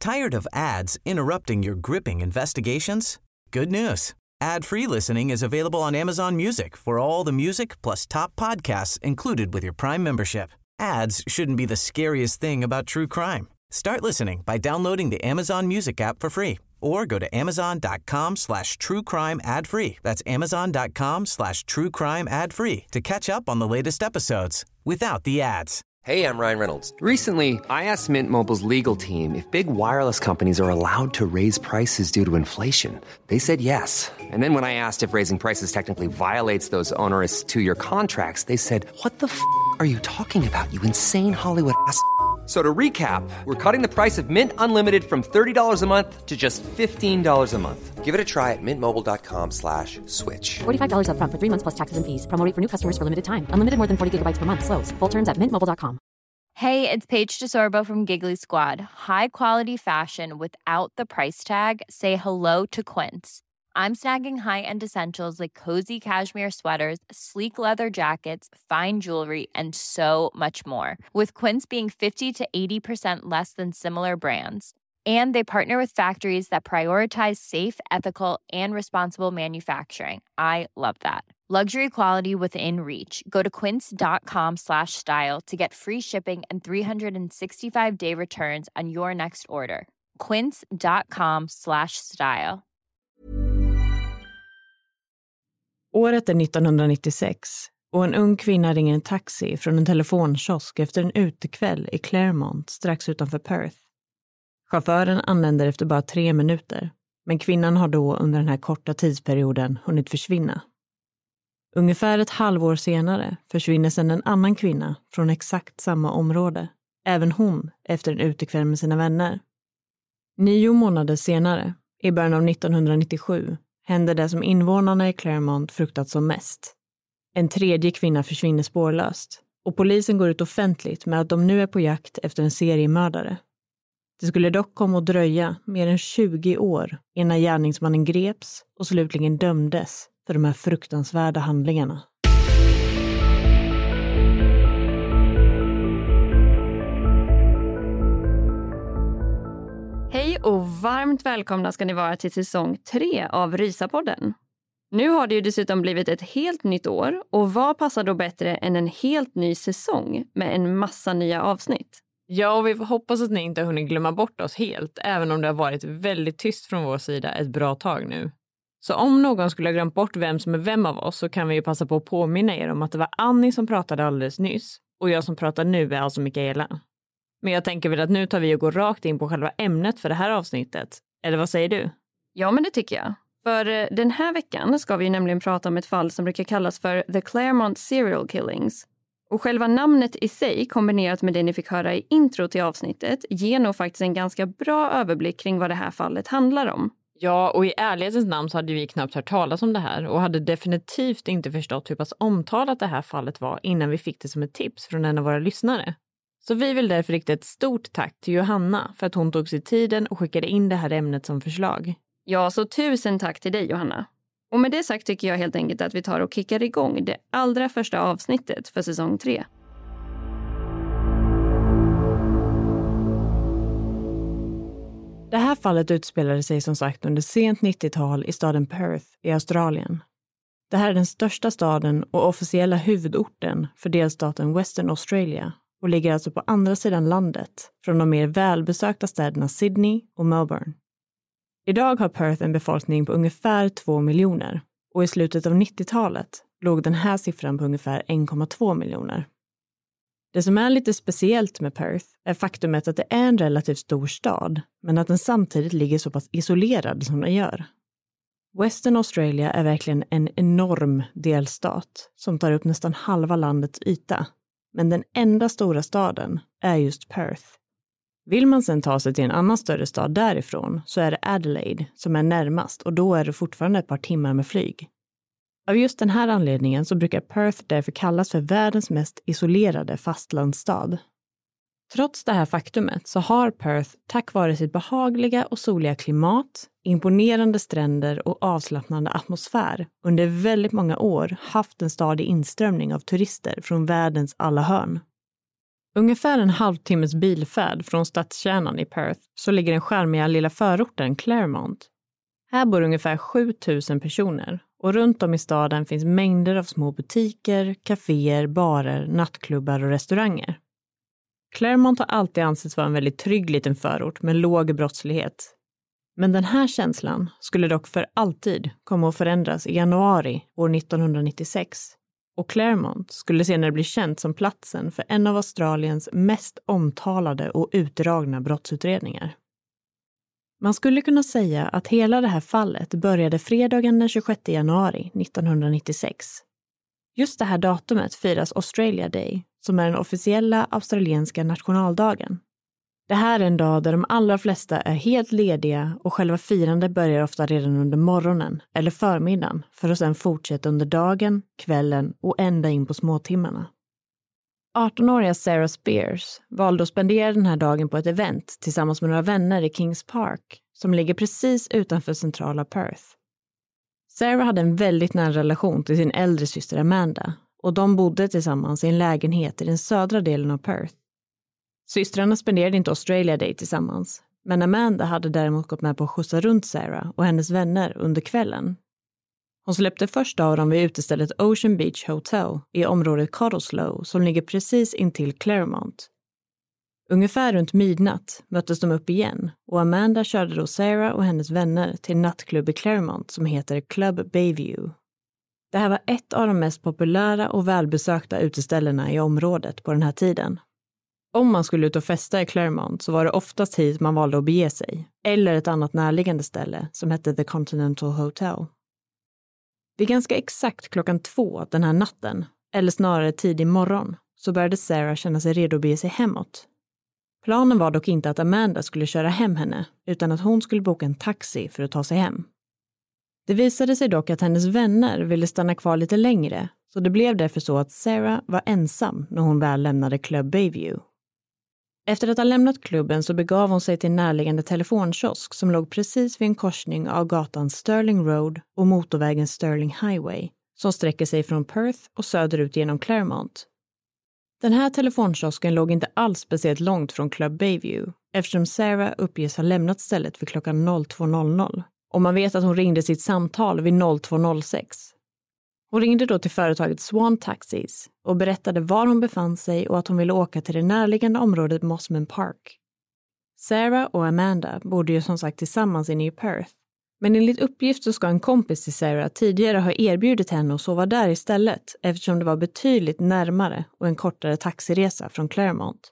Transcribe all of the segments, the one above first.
Tired of ads interrupting your gripping investigations? Good news. Ad-free listening is available on Amazon Music for all the music plus top podcasts included with your Prime membership. Ads shouldn't be the scariest thing about true crime. Start listening by downloading the Amazon Music app for free or go to amazon.com/truecrime ad-free. That's amazon.com/truecrime ad-free to catch up on the latest episodes without the ads. Hey, I'm Ryan Reynolds. Recently, I asked Mint Mobile's legal team if big wireless companies are allowed to raise prices due to inflation. They said yes. And then when I asked if raising prices technically violates those onerous two-year contracts, they said, "What the f*** are you talking about, you insane Hollywood ass?" So to recap, we're cutting the price of Mint Unlimited from $30 a month to just $15 a month. Give it a try at mintmobile.com/switch. $45 up front for 3 months plus taxes and fees. Promo rate for new customers for limited time. Unlimited more than 40 gigabytes per month. Slows full terms at mintmobile.com. Hey, it's Paige DeSorbo from Giggly Squad. High quality fashion without the price tag. Say hello to Quince. I'm snagging high-end essentials like cozy cashmere sweaters, sleek leather jackets, fine jewelry, and so much more. With Quince being 50 to 80% less than similar brands. And they partner with factories that prioritize safe, ethical, and responsible manufacturing. I love that. Luxury quality within reach. Go to quince.com/style to get free shipping and 365-day returns on your next order. quince.com/style. Året är 1996 och en ung kvinna ringer en taxi från en telefonkiosk efter en utekväll i Claremont strax utanför Perth. Chauffören anländer efter bara 3 minuter, men kvinnan har då under den här korta tidsperioden hunnit försvinna. Ungefär ett halvår senare försvinner sedan en annan kvinna från exakt samma område, även hon efter en utekväll med sina vänner. 9 månader senare, i början av 1997, händer det som invånarna i Claremont fruktat som mest. En tredje kvinna försvinner spårlöst och polisen går ut offentligt med att de nu är på jakt efter en seriemördare. Det skulle dock komma att dröja mer än 20 år innan gärningsmannen greps och slutligen dömdes för de här fruktansvärda handlingarna. Hej och varmt välkomna ska ni vara till säsong 3 av Rysapodden. Nu har det ju dessutom blivit ett helt nytt år och vad passar då bättre än en helt ny säsong med en massa nya avsnitt? Ja, och vi hoppas att ni inte har hunnit glömma bort oss helt, även om det har varit väldigt tyst från vår sida ett bra tag nu. Så om någon skulle ha glömt bort vem som är vem av oss så kan vi ju passa på att påminna er om att det var Annie som pratade alldeles nyss och jag som pratar nu är alltså Mikaela. Men jag tänker väl att nu tar vi och går rakt in på själva ämnet för det här avsnittet. Eller vad säger du? Ja, men det tycker jag. För den här veckan ska vi nämligen prata om ett fall som brukar kallas för The Claremont Serial Killings. Och själva namnet i sig kombinerat med det ni fick höra i intro till avsnittet ger nog faktiskt en ganska bra överblick kring vad det här fallet handlar om. Ja, och i ärlighetens namn så hade vi knappt hört talas om det här och hade definitivt inte förstått hur pass omtalat det här fallet var innan vi fick det som ett tips från en av våra lyssnare. Så vi vill därför rikta ett stort tack till Johanna för att hon tog sig tiden och skickade in det här ämnet som förslag. Ja, så 1000 tack till dig Johanna. Och med det sagt tycker jag helt enkelt att vi tar och kickar igång det allra första avsnittet för säsong 3. Det här fallet utspelade sig som sagt under sent 90-tal i staden Perth i Australien. Det här är den största staden och officiella huvudorten för delstaten Western Australia och ligger alltså på andra sidan landet från de mer välbesökta städerna Sydney och Melbourne. Idag har Perth en befolkning på ungefär 2 miljoner och i slutet av 90-talet låg den här siffran på ungefär 1,2 miljoner. Det som är lite speciellt med Perth är faktumet att det är en relativt stor stad men att den samtidigt ligger så pass isolerad som den gör. Western Australia är verkligen en enorm delstat som tar upp nästan halva landets yta. Men den enda stora staden är just Perth. Vill man sedan ta sig till en annan större stad därifrån så är det Adelaide som är närmast och då är det fortfarande ett par timmar med flyg. Av just den här anledningen så brukar Perth därför kallas för världens mest isolerade fastlandsstad. Trots det här faktumet så har Perth tack vare sitt behagliga och soliga klimat, imponerande stränder och avslappnande atmosfär under väldigt många år haft en stadig inströmning av turister från världens alla hörn. Ungefär en halvtimmes bilfärd från stadskärnan i Perth så ligger den charmiga lilla förorten Claremont. Här bor ungefär 7000 personer och runt om i staden finns mängder av små butiker, kaféer, barer, nattklubbar och restauranger. Claremont har alltid ansetts vara en väldigt trygg liten förort med låg brottslighet. Men den här känslan skulle dock för alltid komma att förändras i januari år 1996. Och Claremont skulle senare bli känt som platsen för en av Australiens mest omtalade och utdragna brottsutredningar. Man skulle kunna säga att hela det här fallet började fredagen den 26 januari 1996. Just det här datumet firas Australia Day, som är den officiella australienska nationaldagen. Det här är en dag där de allra flesta är helt lediga och själva firandet börjar ofta redan under morgonen eller förmiddagen för att sedan fortsätta under dagen, kvällen och ända in på småtimmarna. 18-åriga Sarah Spears valde att spendera den här dagen på ett event tillsammans med några vänner i Kings Park som ligger precis utanför centrala Perth. Sarah hade en väldigt nära relation till sin äldre syster Amanda och de bodde tillsammans i en lägenhet i den södra delen av Perth. Systrarna spenderade inte Australia Day tillsammans, men Amanda hade däremot gått med på att skjutsa runt Sarah och hennes vänner under kvällen. Hon släppte först av dem vid utestället Ocean Beach Hotel i området Cottesloe som ligger precis intill Claremont. Ungefär runt midnatt möttes de upp igen och Amanda körde då Sarah och hennes vänner till en nattklubb i Claremont som heter Club Bayview. Det här var ett av de mest populära och välbesökta uteställena i området på den här tiden. Om man skulle ut och festa i Claremont så var det oftast hit man valde att bege sig, eller ett annat närliggande ställe som hette The Continental Hotel. Vid ganska exakt 2:00 den här natten, eller snarare tidig morgon, så började Sarah känna sig redo att bege sig hemåt. Planen var dock inte att Amanda skulle köra hem henne, utan att hon skulle boka en taxi för att ta sig hem. Det visade sig dock att hennes vänner ville stanna kvar lite längre, så det blev därför så att Sarah var ensam när hon väl lämnade Club Bayview. Efter att ha lämnat klubben så begav hon sig till en närliggande telefonkiosk som låg precis vid en korsning av gatan Stirling Road och motorvägen Stirling Highway som sträcker sig från Perth och söderut genom Claremont. Den här telefonkiosken låg inte alls speciellt långt från Club Bayview eftersom Sarah uppges ha lämnat stället vid klockan 02:00 och man vet att hon ringde sitt samtal vid 02:06. Hon ringde då till företaget Swan Taxis och berättade var hon befann sig och att hon ville åka till det närliggande området Mosman Park. Sarah och Amanda bodde ju som sagt tillsammans inne i Perth. Men enligt uppgift så ska en kompis till Sarah tidigare ha erbjudit henne att sova där istället eftersom det var betydligt närmare och en kortare taxiresa från Claremont.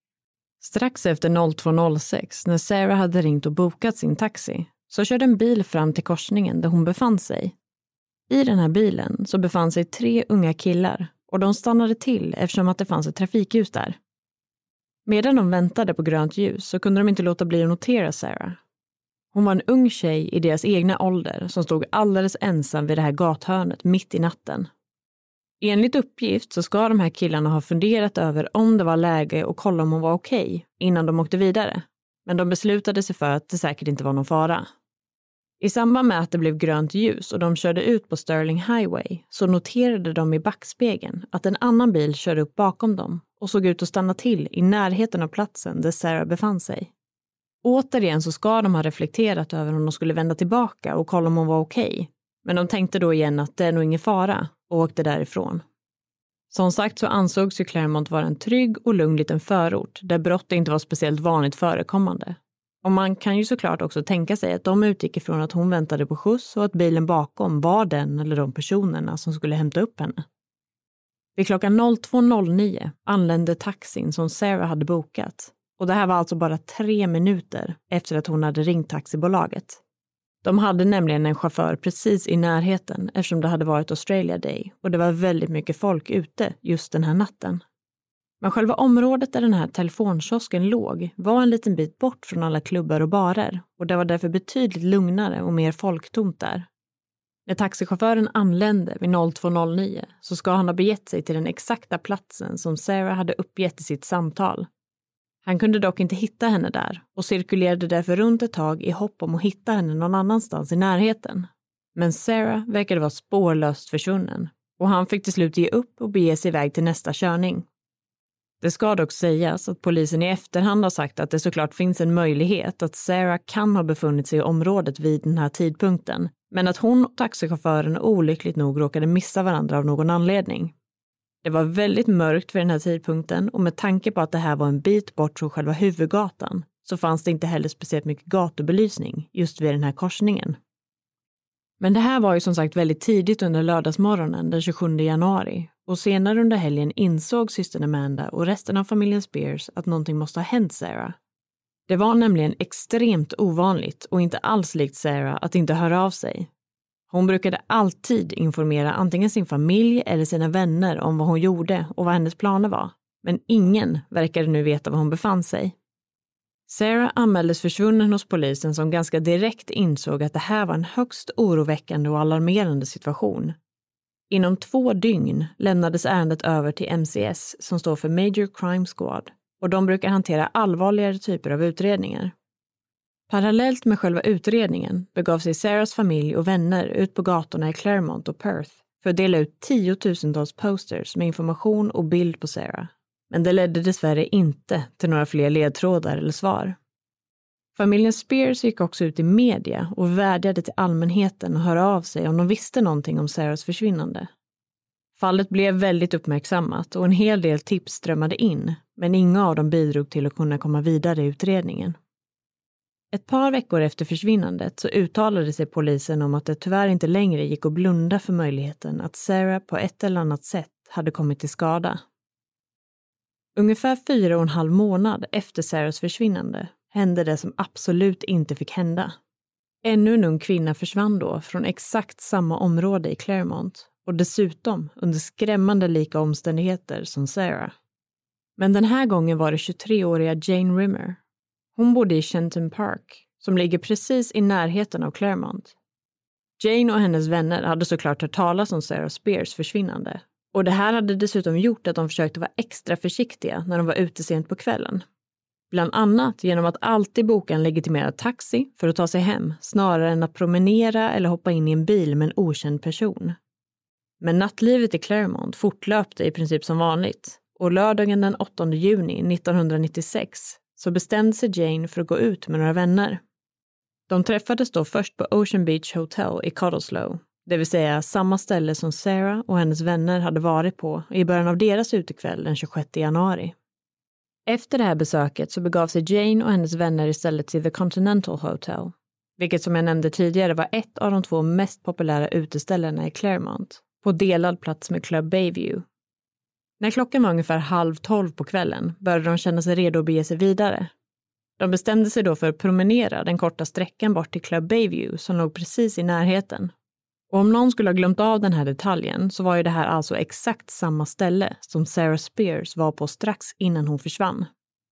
Strax efter 02:06 när Sarah hade ringt och bokat sin taxi så körde en bil fram till korsningen där hon befann sig. I den här bilen så befann sig 3 unga killar och de stannade till eftersom att det fanns ett trafikljus där. Medan de väntade på grönt ljus så kunde de inte låta bli att notera Sarah. Hon var en ung tjej i deras egna ålder som stod alldeles ensam vid det här gathörnet mitt i natten. Enligt uppgift så ska de här killarna ha funderat över om det var läge och kolla om hon var okej innan de åkte vidare. Men de beslutade sig för att det säkert inte var någon fara. I samband med att det blev grönt ljus och de körde ut på Stirling Highway så noterade de i backspegeln att en annan bil körde upp bakom dem och såg ut att stanna till i närheten av platsen där Sarah befann sig. Återigen så ska de ha reflekterat över om de skulle vända tillbaka och kolla om hon var okej. Men de tänkte då igen att det är nog ingen fara och åkte därifrån. Som sagt så ansågs ju Claremont vara en trygg och lugn liten förort där brott inte var speciellt vanligt förekommande. Och man kan ju såklart också tänka sig att de utgick ifrån att hon väntade på skjuts och att bilen bakom var den eller de personerna som skulle hämta upp henne. Vid klockan 02:09 anlände taxin som Sarah hade bokat. Och det här var alltså bara 3 minuter efter att hon hade ringt taxibolaget. De hade nämligen en chaufför precis i närheten eftersom det hade varit Australia Day och det var väldigt mycket folk ute just den här natten. Men själva området där den här telefonkiosken låg var en liten bit bort från alla klubbar och barer och det var därför betydligt lugnare och mer folktomt där. När taxichauffören anlände vid 02:09 så ska han ha begett sig till den exakta platsen som Sarah hade uppgett i sitt samtal. Han kunde dock inte hitta henne där och cirkulerade därför runt ett tag i hopp om att hitta henne någon annanstans i närheten. Men Sarah verkade vara spårlöst försvunnen och han fick till slut ge upp och bege sig iväg till nästa körning. Det ska dock sägas att polisen i efterhand har sagt att det såklart finns en möjlighet att Sarah kan ha befunnit sig i området vid den här tidpunkten, men att hon och taxichauffören olyckligt nog råkade missa varandra av någon anledning. Det var väldigt mörkt vid den här tidpunkten och med tanke på att det här var en bit bort från själva huvudgatan så fanns det inte heller speciellt mycket gatubelysning just vid den här korsningen. Men det här var ju som sagt väldigt tidigt under lördagsmorgonen den 27 januari och senare under helgen insåg systern Amanda och resten av familjen Spears att någonting måste ha hänt Sarah. Det var nämligen extremt ovanligt och inte alls likt Sarah att inte höra av sig. Hon brukade alltid informera antingen sin familj eller sina vänner om vad hon gjorde och vad hennes planer var. Men ingen verkade nu veta var hon befann sig. Sarah anmäldes försvunnen hos polisen som ganska direkt insåg att det här var en högst oroväckande och alarmerande situation. Inom 2 dygn lämnades ärendet över till MCS som står för Major Crime Squad och de brukar hantera allvarligare typer av utredningar. Parallellt med själva utredningen begav sig Sarahs familj och vänner ut på gatorna i Claremont och Perth för att dela ut 10,000-tals posters med information och bild på Sarah. Men det ledde dessvärre inte till några fler ledtrådar eller svar. Familjen Spears gick också ut i media och vädjade till allmänheten att höra av sig om de visste någonting om Sarahs försvinnande. Fallet blev väldigt uppmärksammat och en hel del tips strömmade in, men inga av dem bidrog till att kunna komma vidare i utredningen. Ett par veckor efter försvinnandet så uttalade sig polisen om att det tyvärr inte längre gick att blunda för möjligheten att Sarah på ett eller annat sätt hade kommit till skada. Ungefär 4,5 månad efter Sarahs försvinnande hände det som absolut inte fick hända. Ännu en ung kvinna försvann då från exakt samma område i Claremont och dessutom under skrämmande lika omständigheter som Sarah. Men den här gången var det 23-åriga Jane Rimmer. Hon bodde i Shenton Park som ligger precis i närheten av Claremont. Jane och hennes vänner hade såklart hört talas om Sarah Spears försvinnande. Och det här hade dessutom gjort att de försökte vara extra försiktiga när de var ute sent på kvällen. Bland annat genom att alltid boka en legitimerad taxi för att ta sig hem snarare än att promenera eller hoppa in i en bil med en okänd person. Men nattlivet i Claremont fortlöpte i princip som vanligt och lördagen den 8 juni 1996 så bestämde sig Jane för att gå ut med några vänner. De träffades då först på Ocean Beach Hotel i Cottesloe, det vill säga samma ställe som Sarah och hennes vänner hade varit på i början av deras utekväll den 26 januari. Efter det här besöket så begav sig Jane och hennes vänner istället till The Continental Hotel, vilket som jag nämnde tidigare var ett av de 2 mest populära uteställena i Claremont, på delad plats med Club Bayview. När klockan var ungefär 11:30 på kvällen började de känna sig redo att bege sig vidare. De bestämde sig då för att promenera den korta sträckan bort till Club Bayview som låg precis i närheten. Och om någon skulle ha glömt av den här detaljen så var ju det här alltså exakt samma ställe som Sarah Spears var på strax innan hon försvann.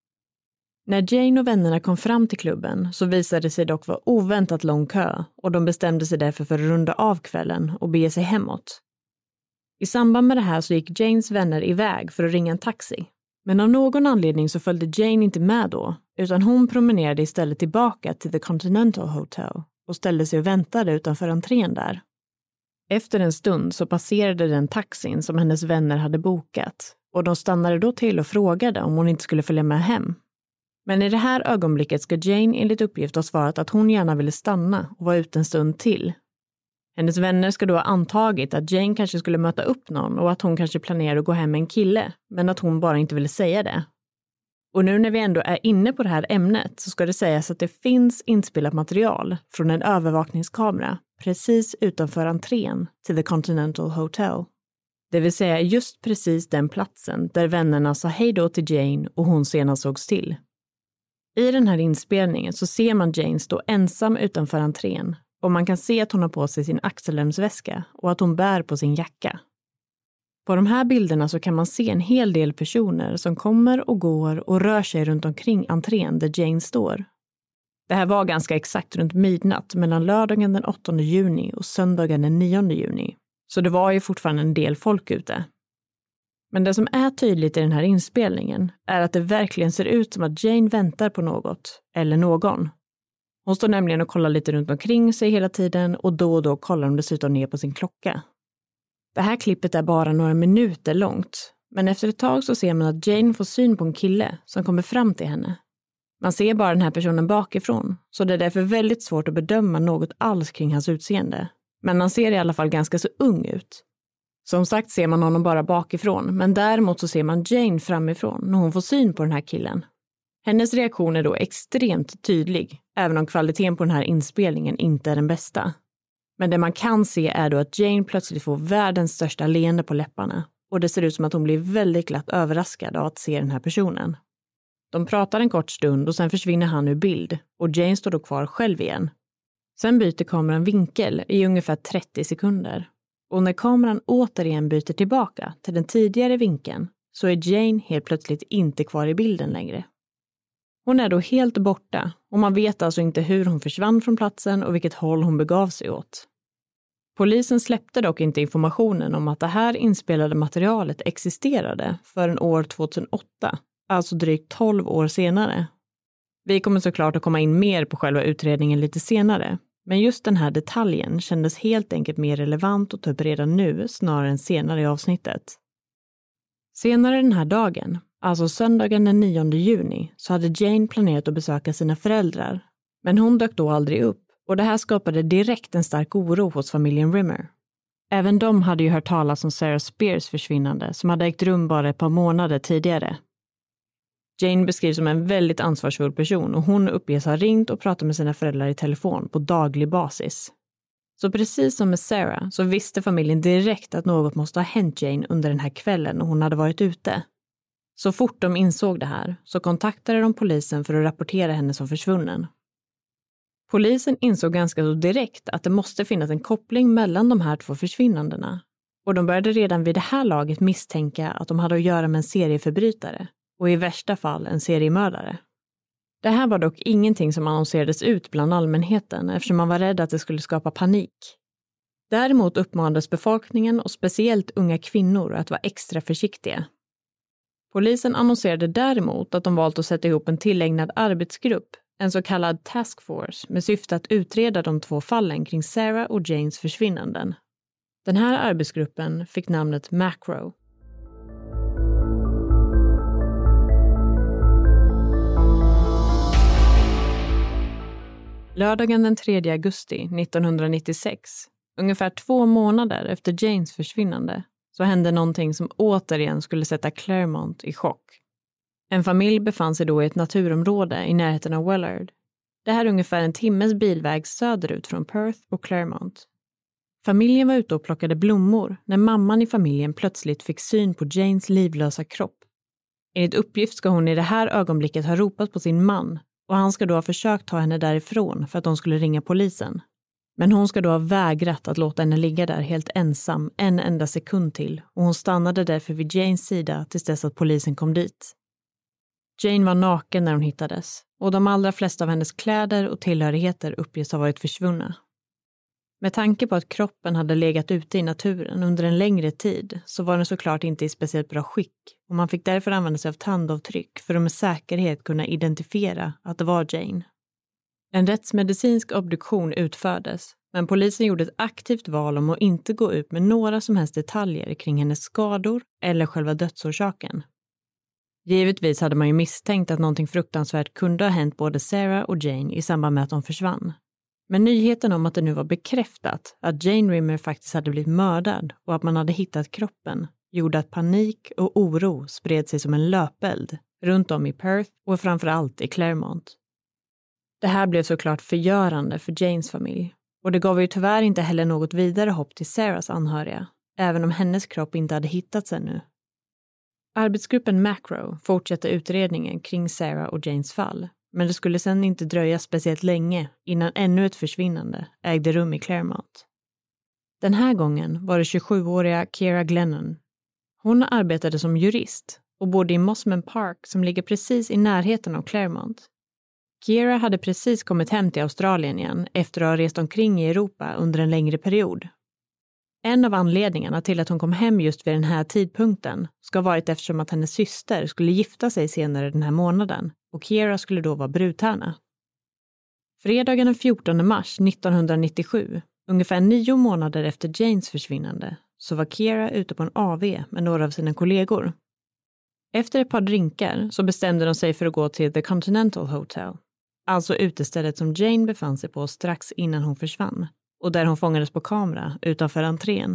När Jane och vännerna kom fram till klubben så visade det sig dock vara oväntat lång kö och de bestämde sig därför för att runda av kvällen och bege sig hemåt. I samband med det här så gick Janes vänner iväg för att ringa en taxi. Men av någon anledning så följde Jane inte med då, utan hon promenerade istället tillbaka till The Continental Hotel och ställde sig och väntade utanför entrén där. Efter en stund så passerade den taxin som hennes vänner hade bokat och de stannade då till och frågade om hon inte skulle följa med hem. Men i det här ögonblicket ska Jane enligt uppgift ha svarat att hon gärna ville stanna och vara ute en stund till. Hennes vänner ska då ha antagit att Jane kanske skulle möta upp någon och att hon kanske planerade att gå hem med en kille, men att hon bara inte ville säga det. Och nu när vi ändå är inne på det här ämnet så ska det sägas att det finns inspelat material från en övervakningskamera precis utanför entrén till The Continental Hotel. Det vill säga just precis den platsen där vännerna sa hej då till Jane och hon senast sågs till. I den här inspelningen så ser man Jane stå ensam utanför entrén och man kan se att hon har på sig sin axelremsväska och att hon bär på sin jacka. På de här bilderna så kan man se en hel del personer som kommer och går och rör sig runt omkring entrén där Jane står. Det här var ganska exakt runt midnatt mellan lördagen den 8 juni och söndagen den 9 juni. Så det var ju fortfarande en del folk ute. Men det som är tydligt i den här inspelningen är att det verkligen ser ut som att Jane väntar på något eller någon. Hon står nämligen och kollar lite runt omkring sig hela tiden och då kollar hon dessutom ner på sin klocka. Det här klippet är bara några minuter långt, Men efter ett tag så ser man att Jane får syn på en kille som kommer fram till henne. Man ser bara den här personen bakifrån, så det är därför väldigt svårt att bedöma något alls kring hans utseende. Men han ser i alla fall ganska så ung ut. Som sagt ser man honom bara bakifrån, men däremot så ser man Jane framifrån när hon får syn på den här killen. Hennes reaktion är då extremt tydlig, även om kvaliteten på den här inspelningen inte är den bästa. Men det man kan se är då att Jane plötsligt får världens största leende på läpparna, och det ser ut som att hon blir väldigt glatt överraskad av att se den här personen. De pratar en kort stund och sen försvinner han ur bild, och Jane står då kvar själv igen. Sen byter kameran vinkel i ungefär 30 sekunder. Och när kameran återigen byter tillbaka till den tidigare vinkeln så är Jane helt plötsligt inte kvar i bilden längre. Hon är då helt borta och man vet alltså inte hur hon försvann från platsen och vilket håll hon begav sig åt. Polisen släppte dock inte informationen om att det här inspelade materialet existerade förrän år 2008, alltså drygt 12 år senare. Vi kommer såklart att komma in mer på själva utredningen lite senare, men just den här detaljen kändes helt enkelt mer relevant att ta upp redan nu snarare än senare i avsnittet. Senare den här dagen, alltså söndagen den 9 juni, så hade Jane planerat att besöka sina föräldrar. Men hon dök då aldrig upp och det här skapade direkt en stark oro hos familjen Rimmer. Även de hade ju hört talas om Sarah Spears försvinnande som hade ägt rum bara ett par månader tidigare. Jane beskrivs som en väldigt ansvarsfull person och hon uppges ha ringt och pratat med sina föräldrar i telefon på daglig basis. Så precis som med Sarah så visste familjen direkt att något måste ha hänt Jane under den här kvällen när hon hade varit ute. Så fort de insåg det här så kontaktade de polisen för att rapportera henne som försvunnen. Polisen insåg ganska så direkt att det måste finnas en koppling mellan de här två försvinnandena. Och de började redan vid det här laget misstänka att de hade att göra med en serieförbrytare och i värsta fall en seriemördare. Det här var dock ingenting som annonserades ut bland allmänheten eftersom man var rädd att det skulle skapa panik. Däremot uppmanades befolkningen och speciellt unga kvinnor att vara extra försiktiga. Polisen annonserade däremot att de valt att sätta ihop en tillägnad arbetsgrupp, en så kallad task force, med syfte att utreda de två fallen kring Sarah och Janes försvinnanden. Den här arbetsgruppen fick namnet Macro. Lördagen den 3 augusti 1996, ungefär 2 månader efter Janes försvinnande, så hände någonting som återigen skulle sätta Claremont i chock. En familj befann sig då i ett naturområde i närheten av Wellard. Det här är ungefär en timmes bilväg söderut från Perth och Claremont. Familjen var ute och plockade blommor när mamman i familjen plötsligt fick syn på Janes livlösa kropp. Enligt uppgift ska hon i det här ögonblicket ha ropat på sin man och han ska då ha försökt ta henne därifrån för att de skulle ringa polisen. Men hon ska då ha vägrat att låta henne ligga där helt ensam en enda sekund till och hon stannade därför vid Janes sida tills dess att polisen kom dit. Jane var naken när hon hittades och de allra flesta av hennes kläder och tillhörigheter uppges ha varit försvunna. Med tanke på att kroppen hade legat ute i naturen under en längre tid så var den såklart inte i speciellt bra skick och man fick därför använda sig av tandavtryck för att med säkerhet kunna identifiera att det var Jane. En rättsmedicinsk obduktion utfördes, men polisen gjorde ett aktivt val om att inte gå ut med några som helst detaljer kring hennes skador eller själva dödsorsaken. Givetvis hade man ju misstänkt att någonting fruktansvärt kunde ha hänt både Sarah och Jane i samband med att de försvann. Men nyheten om att det nu var bekräftat att Jane Rimmer faktiskt hade blivit mördad och att man hade hittat kroppen gjorde att panik och oro spred sig som en löpeld runt om i Perth och framförallt i Claremont. Det här blev såklart förgörande för Janes familj och det gav ju tyvärr inte heller något vidare hopp till Sarahs anhöriga, även om hennes kropp inte hade hittats ännu. Arbetsgruppen Macro fortsatte utredningen kring Sarah och Janes fall, men det skulle sedan inte dröja speciellt länge innan ännu ett försvinnande ägde rum i Claremont. Den här gången var det 27-åriga Ciara Glennon. Hon arbetade som jurist och bodde i Mosman Park som ligger precis i närheten av Claremont. Ciara hade precis kommit hem till Australien igen efter att ha rest omkring i Europa under en längre period. En av anledningarna till att hon kom hem just vid den här tidpunkten ska ha varit eftersom att hennes syster skulle gifta sig senare den här månaden och Ciara skulle då vara brudtärna. Fredagen den 14 mars 1997, ungefär 9 månader efter Janes försvinnande, så var Kira ute på en AV med några av sina kollegor. Efter ett par drinkar så bestämde de sig för att gå till The Continental Hotel, alltså utestället som Jane befann sig på strax innan hon försvann och där hon fångades på kamera utanför entrén.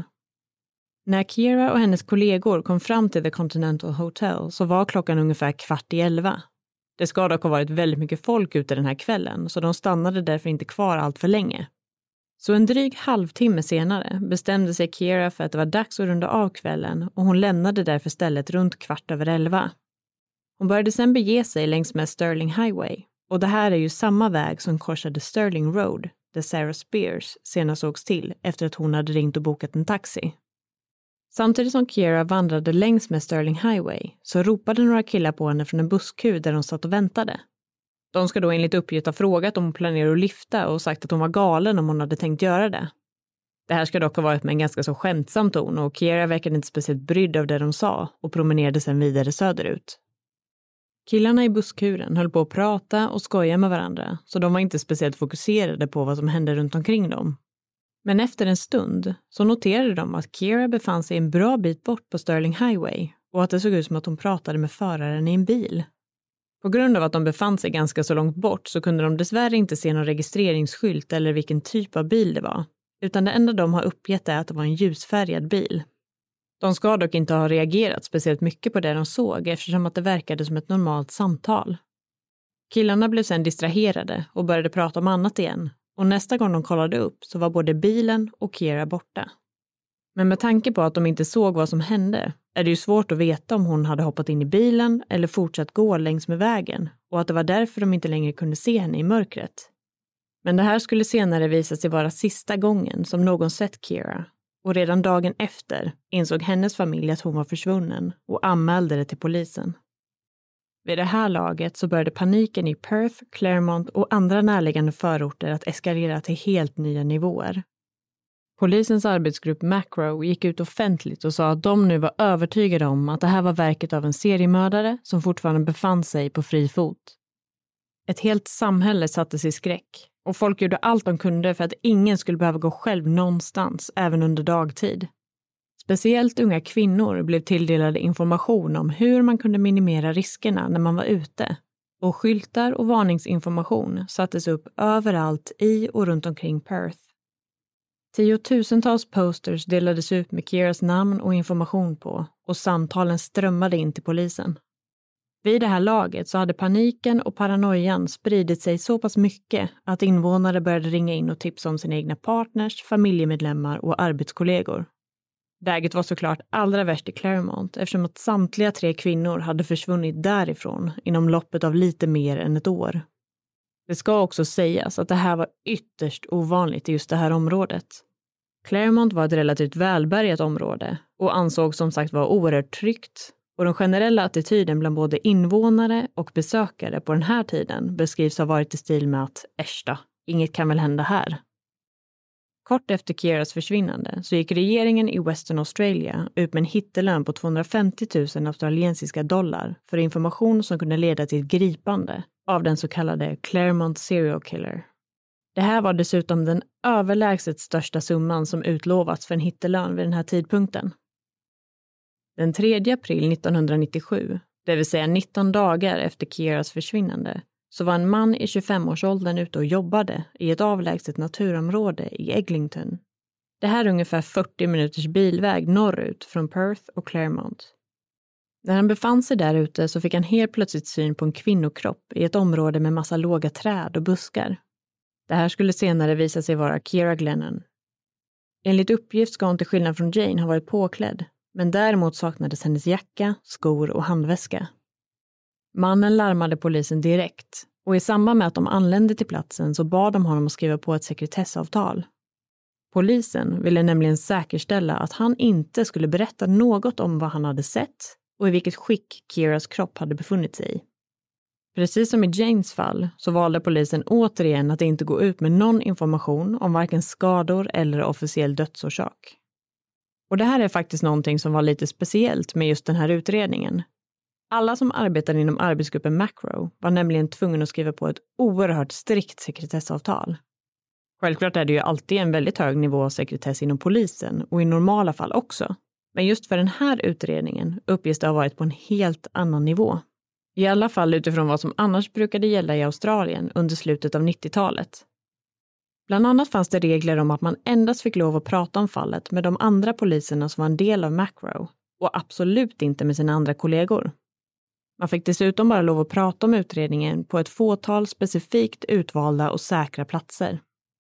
När Kira och hennes kollegor kom fram till The Continental Hotel så var klockan ungefär 10:15. Det ska dock ha varit väldigt mycket folk ute den här kvällen så de stannade därför inte kvar allt för länge. Så en dryg halvtimme senare bestämde sig Kira för att det var dags att runda av kvällen och hon lämnade därför stället runt 11:15. Hon började sedan bege sig längs med Sterling Highway och det här är ju samma väg som korsade Sterling Road där Sarah Spears senare sågs till efter att hon hade ringt och bokat en taxi. Samtidigt som Kira vandrade längs med Sterling Highway så ropade några killar på henne från en busskur där de satt och väntade. De ska då enligt uppgift ha frågat om hon planerar att lyfta och sagt att hon var galen om hon hade tänkt göra det. Det här ska dock ha varit med en ganska så skämtsam ton och Kira verkade inte speciellt brydd av det de sa och promenerade sedan vidare söderut. Killarna i busskuren höll på att prata och skoja med varandra så de var inte speciellt fokuserade på vad som hände runt omkring dem. Men efter en stund så noterade de att Kira befann sig en bra bit bort på Sterling Highway och att det såg ut som att hon pratade med föraren i en bil. På grund av att de befann sig ganska så långt bort så kunde de dessvärre inte se någon registreringsskylt eller vilken typ av bil det var, utan det enda de har uppgett är att det var en ljusfärgad bil. De ska dock inte ha reagerat speciellt mycket på det de såg eftersom att det verkade som ett normalt samtal. Killarna blev sedan distraherade och började prata om annat igen. Och nästa gång de kollade upp så var både bilen och Kira borta. Men med tanke på att de inte såg vad som hände är det ju svårt att veta om hon hade hoppat in i bilen eller fortsatt gå längs med vägen och att det var därför de inte längre kunde se henne i mörkret. Men det här skulle senare visa sig vara sista gången som någon sett Kira och redan dagen efter insåg hennes familj att hon var försvunnen och anmälde det till polisen. Vid det här laget så började paniken i Perth, Claremont och andra närliggande förorter att eskalera till helt nya nivåer. Polisens arbetsgrupp Macro gick ut offentligt och sa att de nu var övertygade om att det här var verket av en seriemördare som fortfarande befann sig på fri fot. Ett helt samhälle sattes i skräck och folk gjorde allt de kunde för att ingen skulle behöva gå själv någonstans även under dagtid. Speciellt unga kvinnor blev tilldelade information om hur man kunde minimera riskerna när man var ute. Och skyltar och varningsinformation sattes upp överallt i och runt omkring Perth. Tiotusentals posters delades ut med Kiras namn och information på och samtalen strömmade in till polisen. Vid det här laget så hade paniken och paranoian spridit sig så pass mycket att invånare började ringa in och tipsa om sina egna partners, familjemedlemmar och arbetskollegor. Läget var såklart allra värst i Claremont eftersom att samtliga 3 kvinnor hade försvunnit därifrån inom loppet av lite mer än ett år. Det ska också sägas att det här var ytterst ovanligt i just det här området. Claremont var ett relativt välbärgat område och ansågs som sagt vara oerhört tryggt och den generella attityden bland både invånare och besökare på den här tiden beskrivs ha varit i stil med att äschta, inget kan väl hända här. Kort efter Kiras försvinnande så gick regeringen i Western Australia ut med en hittelön på 250 000 australiensiska dollar för information som kunde leda till ett gripande av den så kallade Claremont Serial Killer. Det här var dessutom den överlägset största summan som utlovats för en hittelön vid den här tidpunkten. Den 3 april 1997, det vill säga 19 dagar efter Kiras försvinnande, så var en man i 25-årsåldern ute och jobbade i ett avlägset naturområde i Eglinton. Det här är ungefär 40 minuters bilväg norrut från Perth och Claremont. När han befann sig där ute så fick han helt plötsligt syn på en kvinnokropp i ett område med massa låga träd och buskar. Det här skulle senare visa sig vara Kira Glennon. Enligt uppgift ska hon till skillnad från Jane ha varit påklädd, men däremot saknades hennes jacka, skor och handväska. Mannen larmade polisen direkt och i samband med att de anlände till platsen så bad de honom att skriva på ett sekretessavtal. Polisen ville nämligen säkerställa att han inte skulle berätta något om vad han hade sett och i vilket skick Kiras kropp hade befunnit sig i. Precis som i Janes fall så valde polisen återigen att inte gå ut med någon information om varken skador eller officiell dödsorsak. Och det här är faktiskt någonting som var lite speciellt med just den här utredningen. Alla som arbetade inom arbetsgruppen Macro var nämligen tvungna att skriva på ett oerhört strikt sekretessavtal. Självklart är det ju alltid en väldigt hög nivå av sekretess inom polisen och i normala fall också. Men just för den här utredningen uppges det ha varit på en helt annan nivå. I alla fall utifrån vad som annars brukade gälla i Australien under slutet av 90-talet. Bland annat fanns det regler om att man endast fick lov att prata om fallet med de andra poliserna som var en del av Macrow och absolut inte med sina andra kollegor. Man fick dessutom bara lov att prata om utredningen på ett fåtal specifikt utvalda och säkra platser.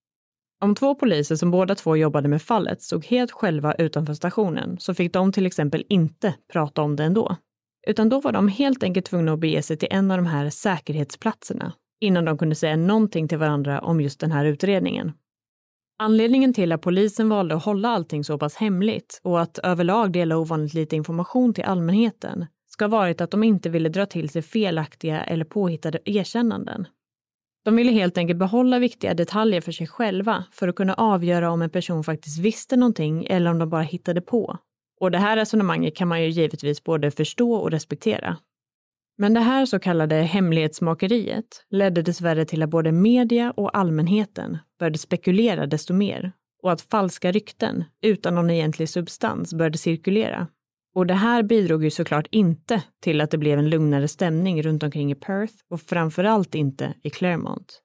Om 2 poliser som båda 2 jobbade med fallet stod helt själva utanför stationen så fick de till exempel inte prata om det ändå. Utan då var de helt enkelt tvungna att bege sig till en av de här säkerhetsplatserna innan de kunde säga någonting till varandra om just den här utredningen. Anledningen till att polisen valde att hålla allting så pass hemligt och att överlag dela ovanligt lite information till allmänheten ska ha varit att de inte ville dra till sig felaktiga eller påhittade erkännanden. De ville helt enkelt behålla viktiga detaljer för sig själva för att kunna avgöra om en person faktiskt visste någonting eller om de bara hittade på. Och det här resonemanget kan man ju givetvis både förstå och respektera. Men det här så kallade hemlighetsmakeriet ledde dessvärre till att både media och allmänheten började spekulera desto mer och att falska rykten utan någon egentlig substans började cirkulera. Och det här bidrog ju såklart inte till att det blev en lugnare stämning runt omkring i Perth och framförallt inte i Claremont.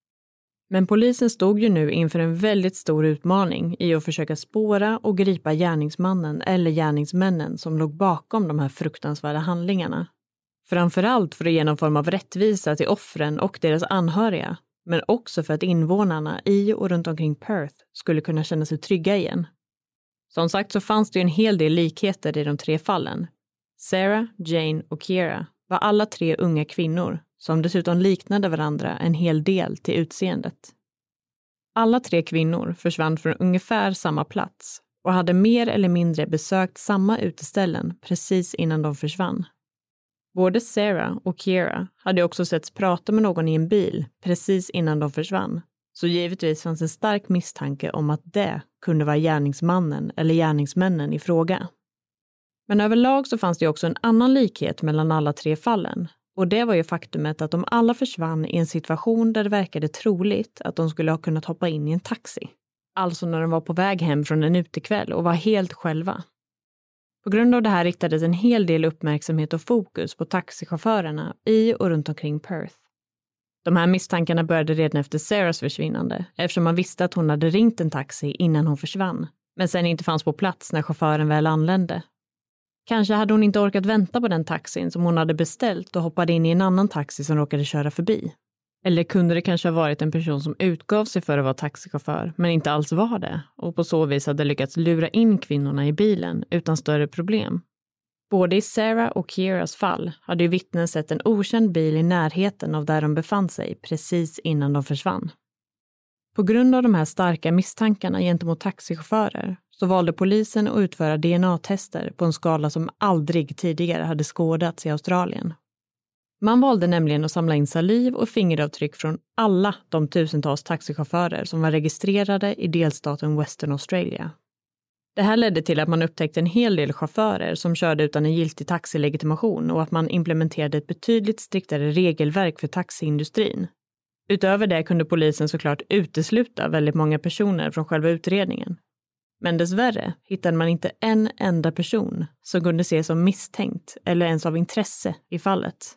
Men polisen stod ju nu inför en väldigt stor utmaning i att försöka spåra och gripa gärningsmannen eller gärningsmännen som låg bakom de här fruktansvärda handlingarna. Framförallt för att ge någon form av rättvisa till offren och deras anhöriga, men också för att invånarna i och runt omkring Perth skulle kunna känna sig trygga igen. Som sagt så fanns det ju en hel del likheter i de 3 fallen. Sarah, Jane och Kiera var alla 3 unga kvinnor som dessutom liknade varandra en hel del till utseendet. Alla 3 kvinnor försvann från ungefär samma plats och hade mer eller mindre besökt samma uteställen precis innan de försvann. Både Sarah och Kiera hade också setts prata med någon i en bil precis innan de försvann. Så givetvis fanns en stark misstanke om att det kunde vara gärningsmannen eller gärningsmännen i fråga. Men överlag så fanns det också en annan likhet mellan alla 3 fallen. Och det var ju faktumet att de alla försvann i en situation där det verkade troligt att de skulle ha kunnat hoppa in i en taxi. Alltså när de var på väg hem från en utekväll och var helt själva. På grund av det här riktades en hel del uppmärksamhet och fokus på taxichaufförerna i och runt omkring Perth. De här misstankarna började redan efter Sarahs försvinnande eftersom man visste att hon hade ringt en taxi innan hon försvann, men sen inte fanns på plats när chauffören väl anlände. Kanske hade hon inte orkat vänta på den taxin som hon hade beställt och hoppade in i en annan taxi som råkade köra förbi. Eller kunde det kanske ha varit en person som utgav sig för att vara taxichaufför men inte alls var det och på så vis hade lyckats lura in kvinnorna i bilen utan större problem. Både i Sarah och Kieras fall hade ju vittnen sett en okänd bil i närheten av där de befann sig precis innan de försvann. På grund av de här starka misstankarna gentemot taxichaufförer så valde polisen att utföra DNA-tester på en skala som aldrig tidigare hade skådats i Australien. Man valde nämligen att samla in saliv och fingeravtryck från alla de tusentals taxichaufförer som var registrerade i delstaten Western Australia. Det här ledde till att man upptäckte en hel del chaufförer som körde utan en giltig taxilegitimation och att man implementerade ett betydligt striktare regelverk för taxiindustrin. Utöver det kunde polisen såklart utesluta väldigt många personer från själva utredningen. Men dessvärre hittade man inte en enda person som kunde ses som misstänkt eller ens av intresse i fallet.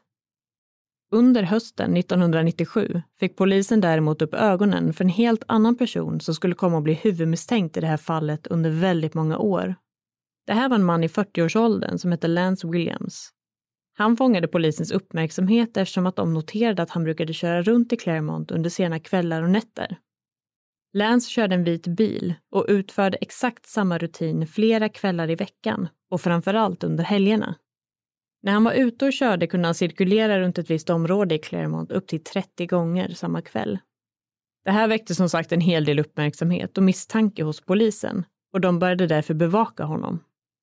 Under hösten 1997 fick polisen däremot upp ögonen för en helt annan person som skulle komma att bli huvudmisstänkt i det här fallet under väldigt många år. Det här var en man i 40-årsåldern som hette Lance Williams. Han fångade polisens uppmärksamhet eftersom att de noterade att han brukade köra runt i Claremont under sena kvällar och nätter. Lance körde en vit bil och utförde exakt samma rutin flera kvällar i veckan och framförallt under helgerna. När han var ute och körde kunde han cirkulera runt ett visst område i Claremont upp till 30 gånger samma kväll. Det här väckte som sagt en hel del uppmärksamhet och misstanke hos polisen och de började därför bevaka honom.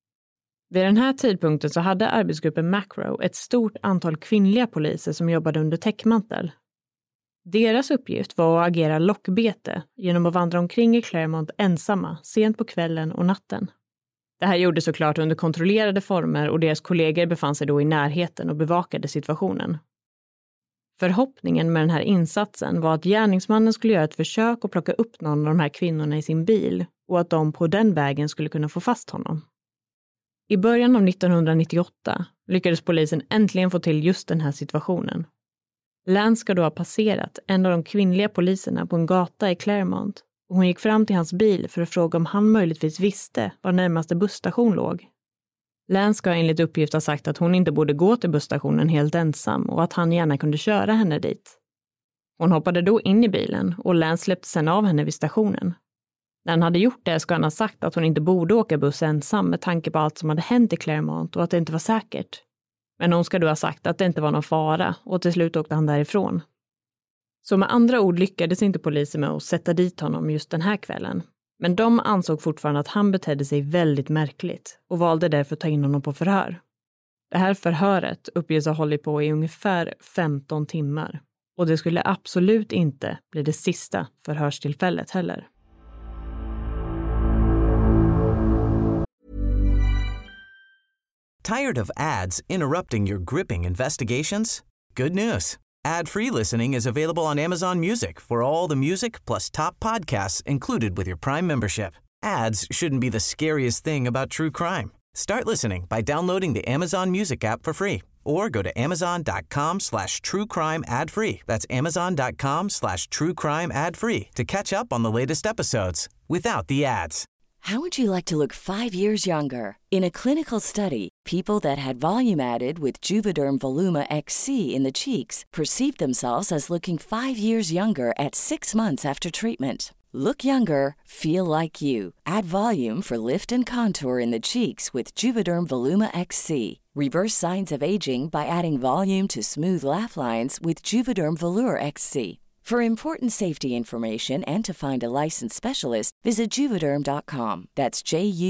Vid den här tidpunkten så hade arbetsgruppen Macrow ett stort antal kvinnliga poliser som jobbade under täckmantel. Deras uppgift var att agera lockbete genom att vandra omkring i Claremont ensamma sent på kvällen och natten. Det här gjordes såklart under kontrollerade former och deras kollegor befann sig då i närheten och bevakade situationen. Förhoppningen med den här insatsen var att gärningsmannen skulle göra ett försök att plocka upp någon av de här kvinnorna i sin bil och att de på den vägen skulle kunna få fast honom. I början av 1998 lyckades polisen äntligen få till just den här situationen. Lance ska då ha passerat en av de kvinnliga poliserna på en gata i Claremont och hon gick fram till hans bil för att fråga om han möjligtvis visste var närmaste busstation låg. Lance ska enligt uppgift ha sagt att hon inte borde gå till busstationen helt ensam och att han gärna kunde köra henne dit. Hon hoppade då in i bilen och Lance släppte sedan av henne vid stationen. När han hade gjort det ska han ha sagt att hon inte borde åka buss ensam med tanke på allt som hade hänt i Claremont och att det inte var säkert. Men hon ska då ha sagt att det inte var någon fara och till slut åkte han därifrån. Så med andra ord lyckades inte polisen med att sätta dit honom just den här kvällen. Men de ansåg fortfarande att han betedde sig väldigt märkligt och valde därför att ta in honom på förhör. Det här förhöret uppges ha hållit på i ungefär 15 timmar. Och det skulle absolut inte bli det sista förhörstillfället heller. Tired of ads interrupting your gripping investigations? Good news. Ad-free listening is available on Amazon Music for all the music plus top podcasts included with your Prime membership. Ads shouldn't be the scariest thing about true crime. Start listening by downloading the Amazon Music app for free or go to amazon.com/truecrime ad-free. That's amazon.com/truecrime ad-free to catch up on the latest episodes without the ads. How would you like to look 5 years younger? In a clinical study, people that had volume added with Juvederm Voluma XC in the cheeks perceived themselves as looking 5 years younger at 6 months after treatment. Look younger, feel like you. Add volume for lift and contour in the cheeks with Juvederm Voluma XC. Reverse signs of aging by adding volume to smooth laugh lines with Juvederm Volure XC. For important safety information and to find a licensed specialist, visit Juvederm.com. That's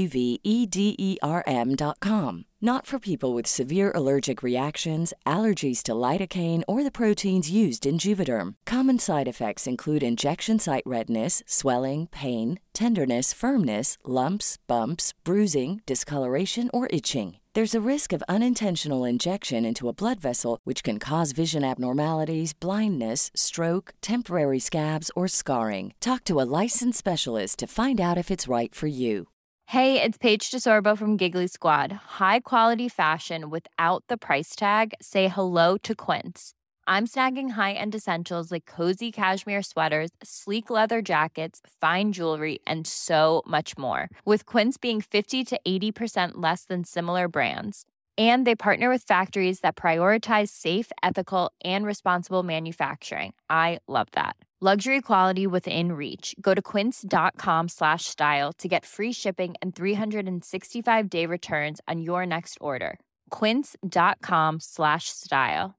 JUVEDERM.com. Not for people with severe allergic reactions, allergies to lidocaine, or the proteins used in Juvederm. Common side effects include injection site redness, swelling, pain, tenderness, firmness, lumps, bumps, bruising, discoloration, or itching. There's a risk of unintentional injection into a blood vessel, which can cause vision abnormalities, blindness, stroke, temporary scabs, or scarring. Talk to a licensed specialist to find out if it's right for you. Hey, it's Paige DeSorbo from Giggly Squad. High quality fashion without the price tag. Say hello to Quince. I'm snagging high-end essentials like cozy cashmere sweaters, sleek leather jackets, fine jewelry, and so much more. With Quince being 50 to 80% less than similar brands. And they partner with factories that prioritize safe, ethical, and responsible manufacturing. I love that. Luxury quality within reach. Go to quince.com/style to get free shipping and 365-day returns on your next order. Quince.com/style.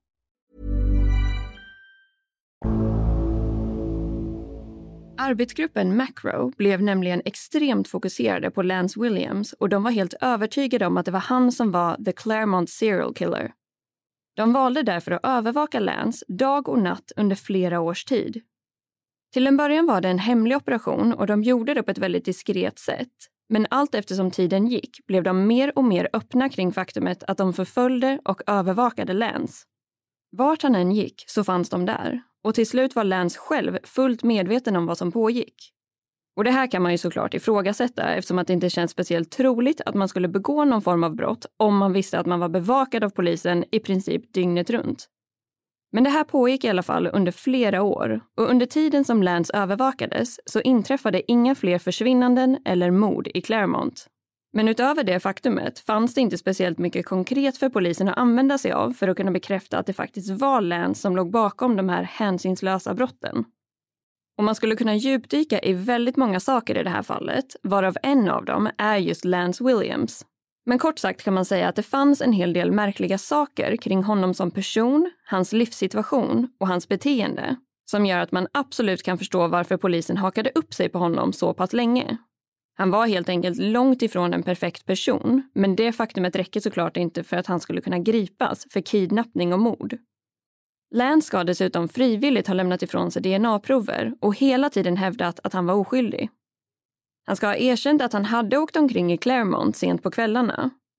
Arbetsgruppen Macro blev nämligen extremt fokuserade på Lance Williams och de var helt övertygade om att det var han som var The Claremont Serial Killer. De valde därför att övervaka Lance dag och natt under flera års tid. Till en början var det en hemlig operation och de gjorde det på ett väldigt diskret sätt. Men allt eftersom tiden gick blev de mer och mer öppna kring faktumet att de förföljde och övervakade Lance. Vart han än gick så fanns de där. Och till slut var Lance själv fullt medveten om vad som pågick. Och det här kan man ju såklart ifrågasätta eftersom att det inte känns speciellt troligt att man skulle begå någon form av brott om man visste att man var bevakad av polisen i princip dygnet runt. Men det här pågick i alla fall under flera år och under tiden som Lance övervakades så inträffade inga fler försvinnanden eller mord i Claremont. Men utöver det faktumet fanns det inte speciellt mycket konkret för polisen att använda sig av för att kunna bekräfta att det faktiskt var Lance som låg bakom de här hänsynslösa brotten. Och man skulle kunna djupdyka i väldigt många saker i det här fallet, varav en av dem är just Lance Williams. Men kort sagt kan man säga att det fanns en hel del märkliga saker kring honom som person, hans livssituation och hans beteende som gör att man absolut kan förstå varför polisen hakade upp sig på honom så pass länge. Han var helt enkelt långt ifrån en perfekt person, men det faktumet räcker såklart inte för att han skulle kunna gripas för kidnappning och mord. Lance ska dessutom frivilligt ha lämnat ifrån sig DNA-prover och hela tiden hävdat att han var oskyldig. Han ska ha erkänt att han hade åkt omkring i Claremont sent på kvällarna,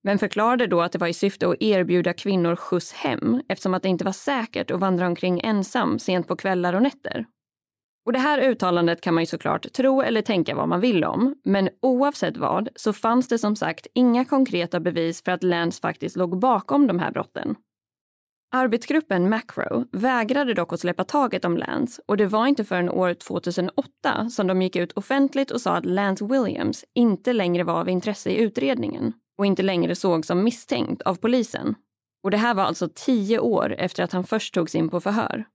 men förklarade då att det var i syfte att erbjuda kvinnor skjuts hem eftersom att det inte var säkert att vandra omkring ensam sent på kvällar och nätter. Och det här uttalandet kan man ju såklart tro eller tänka vad man vill om, men oavsett vad så fanns det som sagt inga konkreta bevis för att Lance faktiskt låg bakom de här brotten. Arbetsgruppen Macro vägrade dock att släppa taget om Lance och det var inte förrän år 2008 som de gick ut offentligt och sa att Lance Williams inte längre var av intresse i utredningen och inte längre såg som misstänkt av polisen. Och det här var alltså 10 år efter att han först togs in på förhör.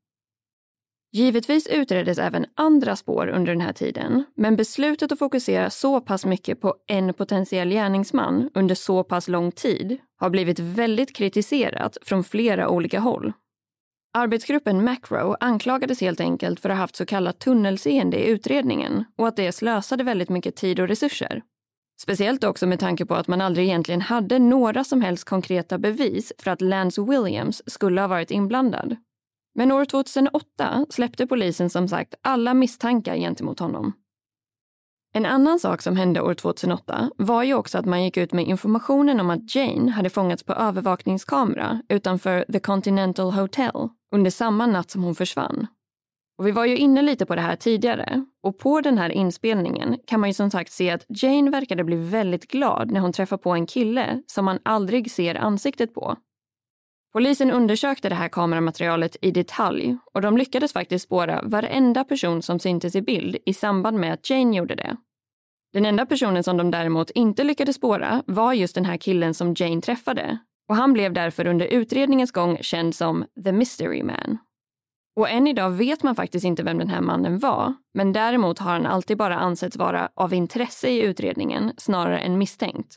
Givetvis utreddes även andra spår under den här tiden, men beslutet att fokusera så pass mycket på en potentiell gärningsman under så pass lång tid har blivit väldigt kritiserat från flera olika håll. Arbetsgruppen Macro anklagades helt enkelt för att ha haft så kallat tunnelseende i utredningen och att det slösade väldigt mycket tid och resurser. Speciellt också med tanke på att man aldrig egentligen hade några som helst konkreta bevis för att Lance Williams skulle ha varit inblandad. Men år 2008 släppte polisen som sagt alla misstankar gentemot honom. En annan sak som hände år 2008 var ju också att man gick ut med informationen om att Jane hade fångats på övervakningskamera utanför The Continental Hotel under samma natt som hon försvann. Och vi var ju inne lite på det här tidigare och på den här inspelningen kan man ju som sagt se att Jane verkade bli väldigt glad när hon träffar på en kille som man aldrig ser ansiktet på. Polisen undersökte det här kameramaterialet i detalj och de lyckades faktiskt spåra varenda person som syntes i bild i samband med att Jane gjorde det. Den enda personen som de däremot inte lyckades spåra var just den här killen som Jane träffade och han blev därför under utredningens gång känd som The Mystery Man. Och än idag vet man faktiskt inte vem den här mannen var, men däremot har han alltid bara ansetts vara av intresse i utredningen snarare än misstänkt.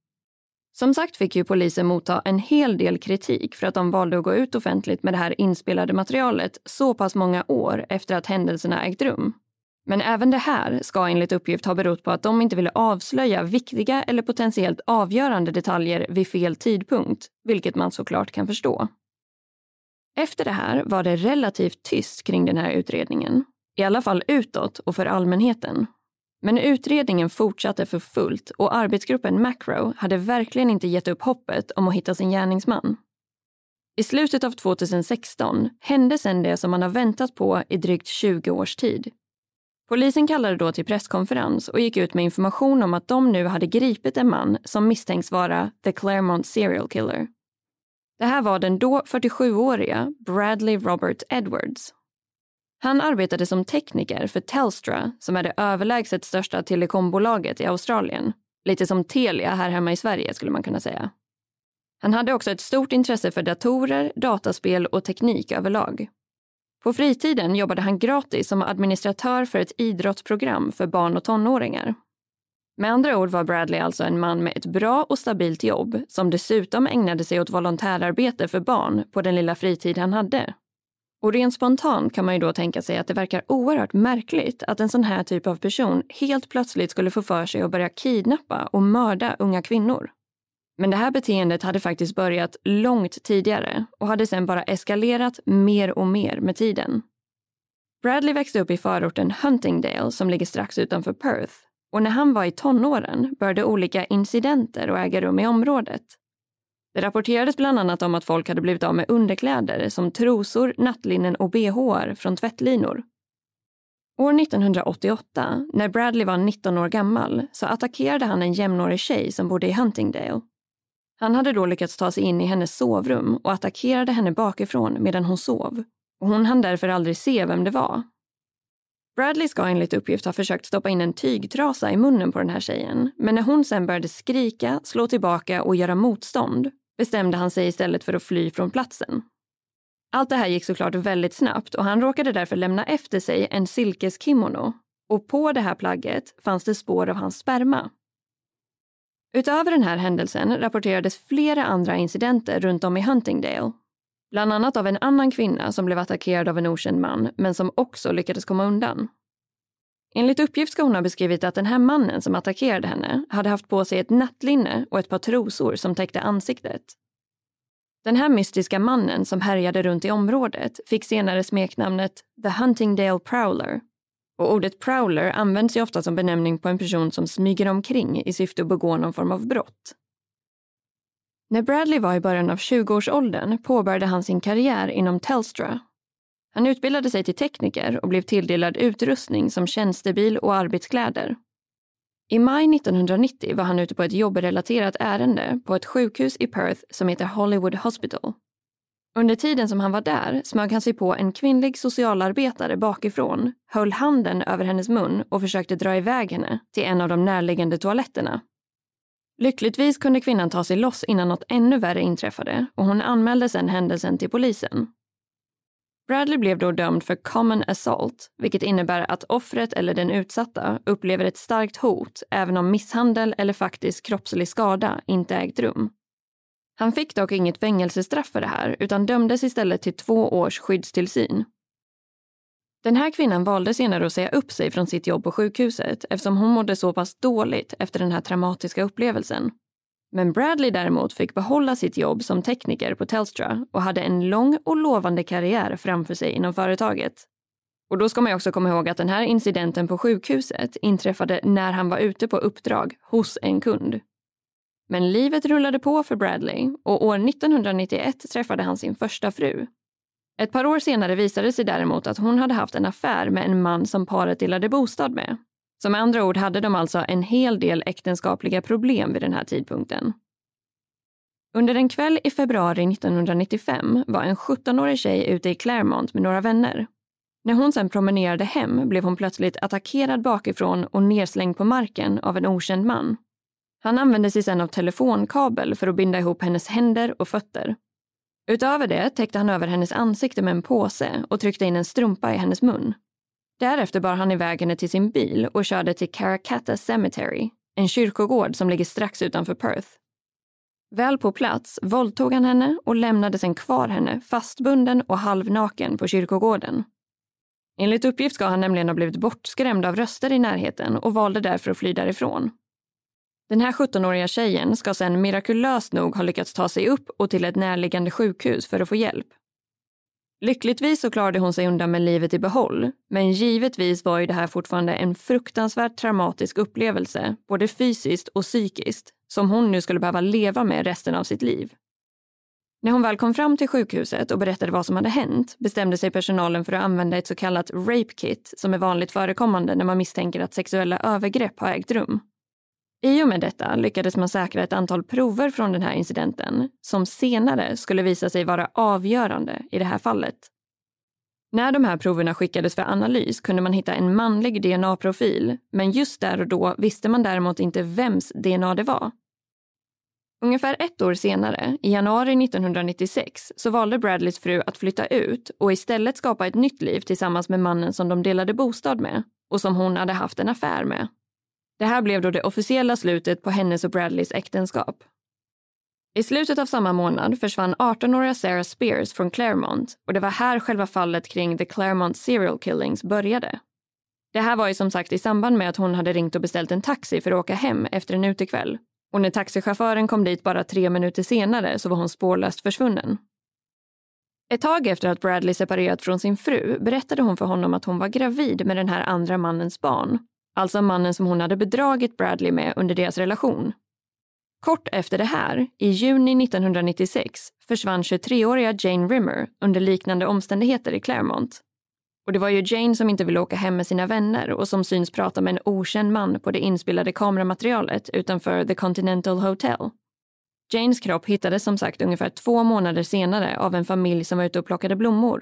Som sagt fick ju polisen motta en hel del kritik för att de valde att gå ut offentligt med det här inspelade materialet så pass många år efter att händelserna ägt rum. Men även det här ska enligt uppgift ha berott på att de inte ville avslöja viktiga eller potentiellt avgörande detaljer vid fel tidpunkt, vilket man såklart kan förstå. Efter det här var det relativt tyst kring den här utredningen, i alla fall utåt och för allmänheten. Men utredningen fortsatte för fullt och arbetsgruppen Macro hade verkligen inte gett upp hoppet om att hitta sin gärningsman. I slutet av 2016 hände sedan det som man har väntat på i drygt 20 års tid. Polisen kallade då till presskonferens och gick ut med information om att de nu hade gripit en man som misstänks vara The Claremont Serial Killer. Det här var den då 47-åriga Bradley Robert Edwards. Han arbetade som tekniker för Telstra som är det överlägset största telekombolaget i Australien. Lite som Telia här hemma i Sverige skulle man kunna säga. Han hade också ett stort intresse för datorer, dataspel och teknik överlag. På fritiden jobbade han gratis som administratör för ett idrottsprogram för barn och tonåringar. Med andra ord var Bradley alltså en man med ett bra och stabilt jobb som dessutom ägnade sig åt volontärarbete för barn på den lilla fritid han hade. Och rent spontant kan man ju då tänka sig att det verkar oerhört märkligt att en sån här typ av person helt plötsligt skulle få för sig att börja kidnappa och mörda unga kvinnor. Men det här beteendet hade faktiskt börjat långt tidigare och hade sedan bara eskalerat mer och mer med tiden. Bradley växte upp i förorten Huntingdale som ligger strax utanför Perth och när han var i tonåren började olika incidenter att äga rum i området. Det rapporterades bland annat om att folk hade blivit av med underkläder som trosor, nattlinnen och BH:ar från tvättlinor. År 1988, när Bradley var 19 år gammal, så attackerade han en jämnårig tjej som bodde i Huntingdale. Han hade då lyckats ta sig in i hennes sovrum och attackerade henne bakifrån medan hon sov. Och hon hann därför aldrig se vem det var. Bradley ska enligt uppgift ha försökt stoppa in en tygtrasa i munnen på den här tjejen, men när hon sen började skrika, slå tillbaka och göra motstånd bestämde han sig istället för att fly från platsen. Allt det här gick såklart väldigt snabbt och han råkade därför lämna efter sig en silkeskimono och på det här plagget fanns det spår av hans sperma. Utöver den här händelsen rapporterades flera andra incidenter runt om i Huntingdale. Bland annat av en annan kvinna som blev attackerad av en okänd man men som också lyckades komma undan. Enligt uppgift ska hon ha beskrivit att den här mannen som attackerade henne hade haft på sig ett nattlinne och ett par trosor som täckte ansiktet. Den här mystiska mannen som härjade runt i området fick senare smeknamnet The Huntingdale Prowler. Och ordet prowler används ju ofta som benämning på en person som smyger omkring i syfte att begå någon form av brott. När Bradley var i början av 20-årsåldern påbörjade han sin karriär inom Telstra. Han utbildade sig till tekniker och blev tilldelad utrustning som tjänstebil och arbetskläder. I maj 1990 var han ute på ett jobbrelaterat ärende på ett sjukhus i Perth som heter Hollywood Hospital. Under tiden som han var där smög han sig på en kvinnlig socialarbetare bakifrån, höll handen över hennes mun och försökte dra iväg henne till en av de närliggande toaletterna. Lyckligtvis kunde kvinnan ta sig loss innan något ännu värre inträffade och hon anmälde sedan händelsen till polisen. Bradley blev då dömd för common assault, vilket innebär att offret eller den utsatta upplever ett starkt hot även om misshandel eller faktisk kroppslig skada inte ägt rum. Han fick dock inget fängelsestraff för det här utan dömdes istället till 2 års skyddstillsyn. Den här kvinnan valde senare att säga upp sig från sitt jobb på sjukhuset eftersom hon mådde så pass dåligt efter den här traumatiska upplevelsen. Men Bradley däremot fick behålla sitt jobb som tekniker på Telstra och hade en lång och lovande karriär framför sig inom företaget. Och då ska man ju också komma ihåg att den här incidenten på sjukhuset inträffade när han var ute på uppdrag hos en kund. Men livet rullade på för Bradley och år 1991 träffade han sin första fru. Ett par år senare visade det sig däremot att hon hade haft en affär med en man som paret delade bostad med. Så med andra ord hade de alltså en hel del äktenskapliga problem vid den här tidpunkten. Under en kväll i februari 1995 var en 17-årig tjej ute i Claremont med några vänner. När hon sedan promenerade hem blev hon plötsligt attackerad bakifrån och nerslängd på marken av en okänd man. Han använde sig sedan av telefonkabel för att binda ihop hennes händer och fötter. Utöver det täckte han över hennes ansikte med en påse och tryckte in en strumpa i hennes mun. Därefter bar han iväg henne till sin bil och körde till Karrakatta Cemetery, en kyrkogård som ligger strax utanför Perth. Väl på plats våldtog han henne och lämnade sen kvar henne fastbunden och halvnaken på kyrkogården. Enligt uppgift ska han nämligen ha blivit bortskrämd av röster i närheten och valde därför att fly därifrån. Den här 17-åriga tjejen ska sen mirakulöst nog ha lyckats ta sig upp och till ett närliggande sjukhus för att få hjälp. Lyckligtvis så klarade hon sig undan med livet i behåll, men givetvis var ju det här fortfarande en fruktansvärt traumatisk upplevelse, både fysiskt och psykiskt, som hon nu skulle behöva leva med resten av sitt liv. När hon väl kom fram till sjukhuset och berättade vad som hade hänt bestämde sig personalen för att använda ett så kallat rape kit som är vanligt förekommande när man misstänker att sexuella övergrepp har ägt rum. I och med detta lyckades man säkra ett antal prover från den här incidenten som senare skulle visa sig vara avgörande i det här fallet. När de här proverna skickades för analys kunde man hitta en manlig DNA-profil, men just där och då visste man däremot inte vems DNA det var. Ungefär 1 år senare, i januari 1996, så valde Bradleys fru att flytta ut och istället skapa ett nytt liv tillsammans med mannen som de delade bostad med och som hon hade haft en affär med. Det här blev då det officiella slutet på hennes och Bradleys äktenskap. I slutet av samma månad försvann 18-åriga Sarah Spears från Claremont och det var här själva fallet kring The Claremont Serial Killings började. Det här var ju som sagt i samband med att hon hade ringt och beställt en taxi för att åka hem efter en utekväll. Och när taxichauffören kom dit bara 3 minuter senare så var hon spårlöst försvunnen. Ett tag efter att Bradley separerat från sin fru berättade hon för honom att hon var gravid med den här andra mannens barn. Alltså mannen som hon hade bedragit Bradley med under deras relation. Kort efter det här, i juni 1996, försvann 23-åriga Jane Rimmer under liknande omständigheter i Claremont. Och det var ju Jane som inte ville åka hem med sina vänner och som syns prata med en okänd man på det inspelade kameramaterialet utanför The Continental Hotel. Janes kropp hittades som sagt ungefär 2 månader senare av en familj som var ute och plockade blommor.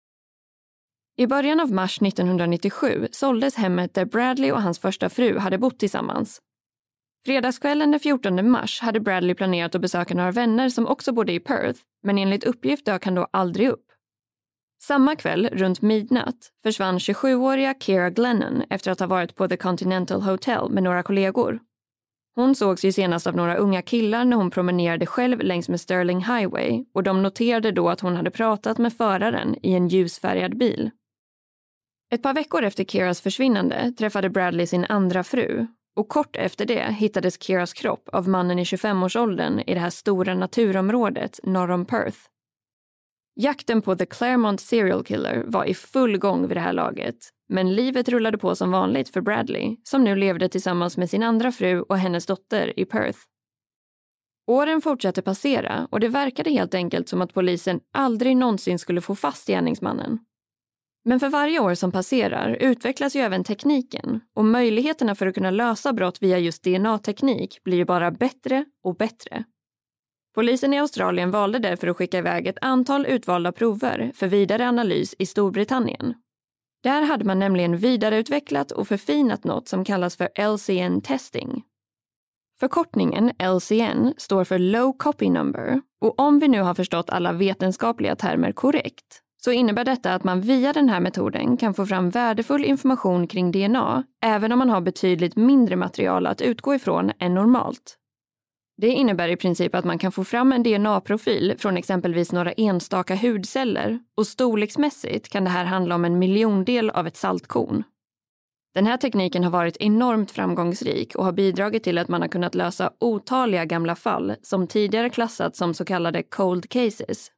I början av mars 1997 såldes hemmet där Bradley och hans första fru hade bott tillsammans. Fredagskvällen den 14 mars hade Bradley planerat att besöka några vänner som också bodde i Perth, men enligt uppgift dök han då aldrig upp. Samma kväll, runt midnatt, försvann 27-åriga Kira Glennon efter att ha varit på The Continental Hotel med några kollegor. Hon sågs ju senast av några unga killar när hon promenerade själv längs med Sterling Highway och de noterade då att hon hade pratat med föraren i en ljusfärgad bil. Ett par veckor efter Kiras försvinnande träffade Bradley sin andra fru och kort efter det hittades Kiras kropp av mannen i 25-årsåldern i det här stora naturområdet norr om Perth. Jakten på The Claremont Serial Killer var i full gång vid det här laget, men livet rullade på som vanligt för Bradley som nu levde tillsammans med sin andra fru och hennes dotter i Perth. Åren fortsatte passera och det verkade helt enkelt som att polisen aldrig någonsin skulle få fast gärningsmannen. Men för varje år som passerar utvecklas ju även tekniken och möjligheterna för att kunna lösa brott via just DNA-teknik blir ju bara bättre och bättre. Polisen i Australien valde därför att skicka iväg ett antal utvalda prover för vidare analys i Storbritannien. Där hade man nämligen vidareutvecklat och förfinat något som kallas för LCN-testing. Förkortningen LCN står för Low Copy Number och om vi nu har förstått alla vetenskapliga termer korrekt så innebär detta att man via den här metoden kan få fram värdefull information kring DNA även om man har betydligt mindre material att utgå ifrån än normalt. Det innebär i princip att man kan få fram en DNA-profil från exempelvis några enstaka hudceller och storleksmässigt kan det här handla om 1 miljondel av ett saltkorn. Den här tekniken har varit enormt framgångsrik och har bidragit till att man har kunnat lösa otaliga gamla fall som tidigare klassats som så kallade cold cases.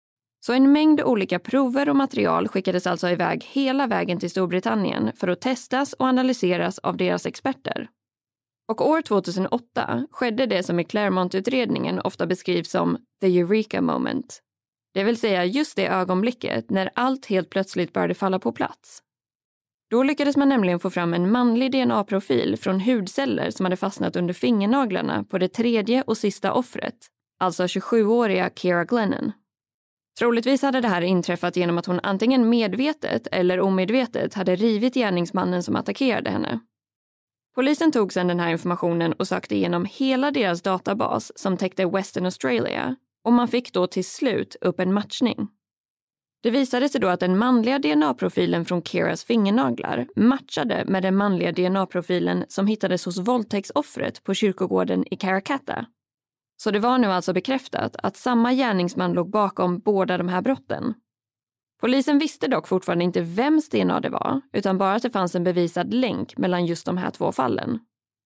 Så en mängd olika prover och material skickades alltså iväg hela vägen till Storbritannien för att testas och analyseras av deras experter. Och år 2008 skedde det som i Claremont-utredningen ofta beskrivs som the Eureka moment. Det vill säga just det ögonblicket när allt helt plötsligt började falla på plats. Då lyckades man nämligen få fram en manlig DNA-profil från hudceller som hade fastnat under fingernaglarna på det tredje och sista offret, alltså 27-åriga Ciara Glennon. Troligtvis hade det här inträffat genom att hon antingen medvetet eller omedvetet hade rivit gärningsmannen som attackerade henne. Polisen tog sedan den här informationen och sökte igenom hela deras databas som täckte Western Australia och man fick då till slut upp en matchning. Det visade sig då att den manliga DNA-profilen från Ciaras fingernaglar matchade med den manliga DNA-profilen som hittades hos våldtäktsoffret på kyrkogården i Karrakatta. Så det var nu alltså bekräftat att samma gärningsman låg bakom båda de här brotten. Polisen visste dock fortfarande inte vems DNA det var, utan bara att det fanns en bevisad länk mellan just de här två fallen.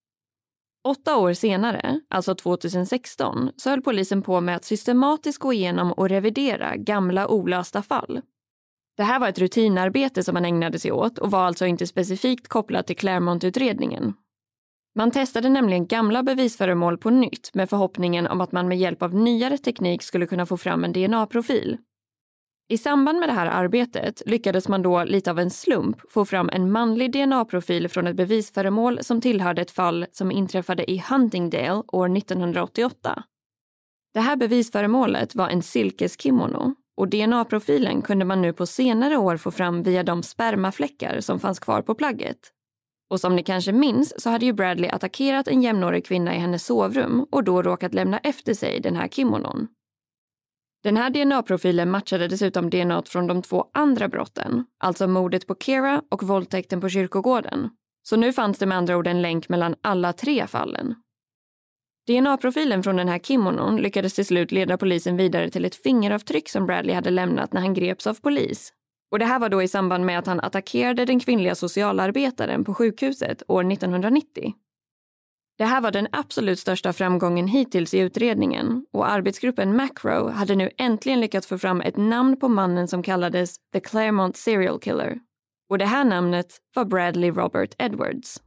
8 år senare, alltså 2016, så höll polisen på med att systematiskt gå igenom och revidera gamla olösta fall. Det här var ett rutinarbete som man ägnade sig åt och var alltså inte specifikt kopplat till Claremont-utredningen. Man testade nämligen gamla bevisföremål på nytt med förhoppningen om att man med hjälp av nyare teknik skulle kunna få fram en DNA-profil. I samband med det här arbetet lyckades man då lite av en slump få fram en manlig DNA-profil från ett bevisföremål som tillhörde ett fall som inträffade i Huntingdale år 1988. Det här bevisföremålet var en silkeskimono och DNA-profilen kunde man nu på senare år få fram via de spermafläckar som fanns kvar på plagget. Och som ni kanske minns så hade ju Bradley attackerat en jämnårig kvinna i hennes sovrum och då råkat lämna efter sig den här kimonon. Den här DNA-profilen matchade dessutom DNA från de 2 andra brotten, alltså mordet på Ciara och våldtäkten på kyrkogården. Så nu fanns det med andra ord en länk mellan alla 3 fallen. DNA-profilen från den här kimonon lyckades till slut leda polisen vidare till ett fingeravtryck som Bradley hade lämnat när han greps av polis. Och det här var då i samband med att han attackerade den kvinnliga socialarbetaren på sjukhuset år 1990. Det här var den absolut största framgången hittills i utredningen och arbetsgruppen Macro hade nu äntligen lyckats få fram ett namn på mannen som kallades The Claremont Serial Killer. Och det här namnet var Bradley Robert Edwards.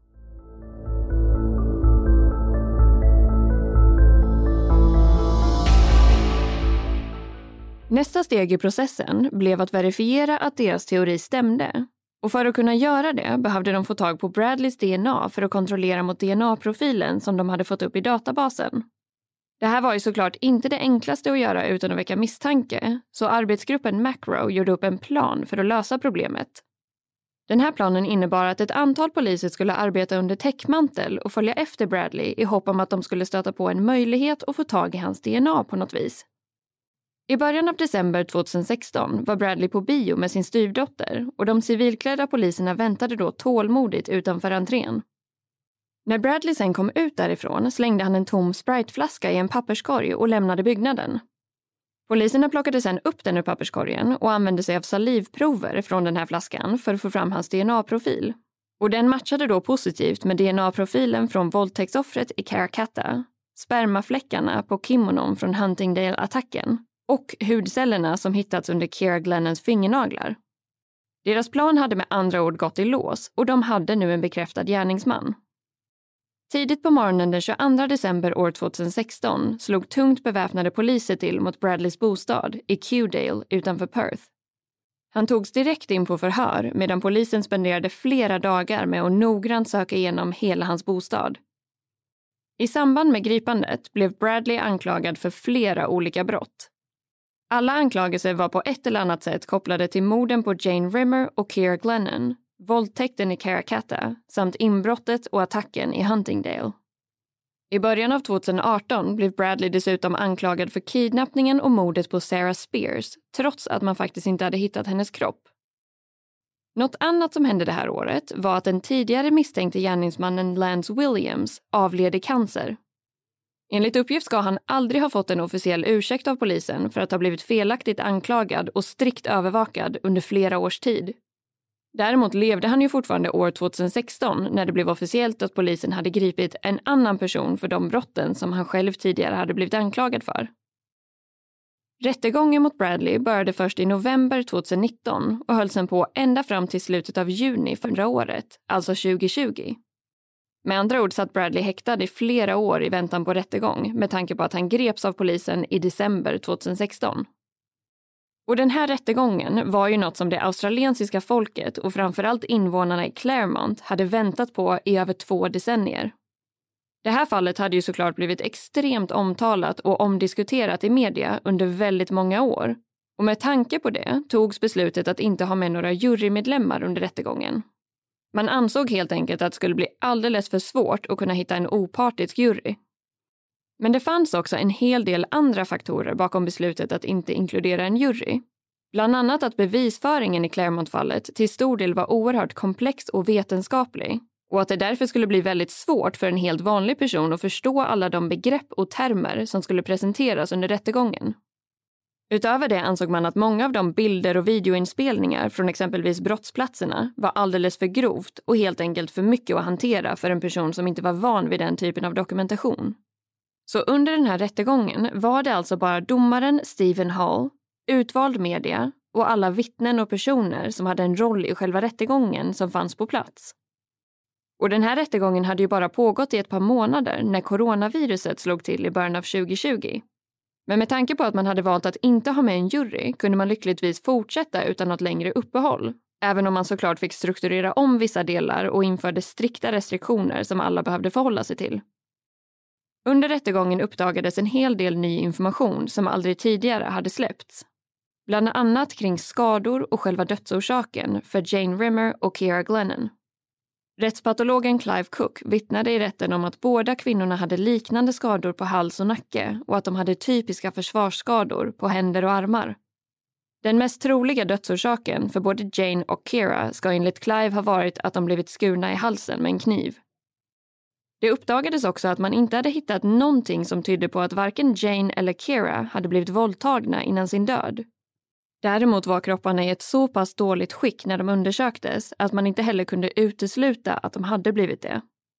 Nästa steg i processen blev att verifiera att deras teori stämde. Och för att kunna göra det behövde de få tag på Bradleys DNA för att kontrollera mot DNA-profilen som de hade fått upp i databasen. Det här var ju såklart inte det enklaste att göra utan att väcka misstanke, så arbetsgruppen Macro gjorde upp en plan för att lösa problemet. Den här planen innebar att ett antal poliser skulle arbeta under täckmantel och följa efter Bradley i hopp om att de skulle stöta på en möjlighet att få tag i hans DNA på något vis. I början av december 2016 var Bradley på bio med sin styvdotter och de civilklädda poliserna väntade då tålmodigt utanför entrén. När Bradley sen kom ut därifrån slängde han en tom Sprite-flaska i en papperskorg och lämnade byggnaden. Poliserna plockade sen upp den ur papperskorgen och använde sig av salivprover från den här flaskan för att få fram hans DNA-profil. Och den matchade då positivt med DNA-profilen från våldtäktsoffret i Karrakatta, spermafläckarna på kimonon från Huntingdale-attacken och hudcellerna som hittats under Ciara Glennons fingernaglar. Deras plan hade med andra ord gått i lås och de hade nu en bekräftad gärningsman. Tidigt på morgonen den 22 december år 2016 slog tungt beväpnade poliser till mot Bradleys bostad i Kewdale utanför Perth. Han togs direkt in på förhör medan polisen spenderade flera dagar med att noggrant söka igenom hela hans bostad. I samband med gripandet blev Bradley anklagad för flera olika brott. Alla anklagelser var på ett eller annat sätt kopplade till morden på Jane Rimmer och Keira Glennon, våldtäkten i Karrakatta samt inbrottet och attacken i Huntingdale. I början av 2018 blev Bradley dessutom anklagad för kidnappningen och mordet på Sarah Spears, trots att man faktiskt inte hade hittat hennes kropp. Något annat som hände det här året var att den tidigare misstänkte gärningsmannen Lance Williams avled i cancer. Enligt uppgift ska han aldrig ha fått en officiell ursäkt av polisen för att ha blivit felaktigt anklagad och strikt övervakad under flera års tid. Däremot levde han ju fortfarande år 2016 när det blev officiellt att polisen hade gripit en annan person för de brotten som han själv tidigare hade blivit anklagad för. Rättegången mot Bradley började först i november 2019 och höll sedan på ända fram till slutet av juni förra året, alltså 2020. Med andra ord satt Bradley häktad i flera år i väntan på rättegång med tanke på att han greps av polisen i december 2016. Och den här rättegången var ju något som det australiensiska folket och framförallt invånarna i Claremont hade väntat på i över 2 decennier. Det här fallet hade ju såklart blivit extremt omtalat och omdiskuterat i media under väldigt många år. Och med tanke på det togs beslutet att inte ha med några jurymedlemmar under rättegången. Man ansåg helt enkelt att det skulle bli alldeles för svårt att kunna hitta en opartisk jury. Men det fanns också en hel del andra faktorer bakom beslutet att inte inkludera en jury. Bland annat att bevisföringen i Claremont-fallet till stor del var oerhört komplex och vetenskaplig. Och att det därför skulle bli väldigt svårt för en helt vanlig person att förstå alla de begrepp och termer som skulle presenteras under rättegången. Utöver det ansåg man att många av de bilder och videoinspelningar från exempelvis brottsplatserna var alldeles för grovt och helt enkelt för mycket att hantera för en person som inte var van vid den typen av dokumentation. Så under den här rättegången var det alltså bara domaren Stephen Hall, utvald media och alla vittnen och personer som hade en roll i själva rättegången som fanns på plats. Och den här rättegången hade ju bara pågått i ett par månader när coronaviruset slog till i början av 2020. Men med tanke på att man hade valt att inte ha med en jury kunde man lyckligtvis fortsätta utan något längre uppehåll, även om man såklart fick strukturera om vissa delar och införde strikta restriktioner som alla behövde förhålla sig till. Under rättegången uppdagades en hel del ny information som aldrig tidigare hade släppts. Bland annat kring skador och själva dödsorsaken för Jane Rimmer och Keira Glennon. Rättspatologen Clive Cook vittnade i rätten om att båda kvinnorna hade liknande skador på hals och nacke och att de hade typiska försvarsskador på händer och armar. Den mest troliga dödsorsaken för både Jane och Keira ska enligt Clive ha varit att de blivit skurna i halsen med en kniv. Det uppdagades också att man inte hade hittat någonting som tydde på att varken Jane eller Keira hade blivit våldtagna innan sin död. Däremot var kropparna i ett så pass dåligt skick när de undersöktes att man inte heller kunde utesluta att de hade blivit det.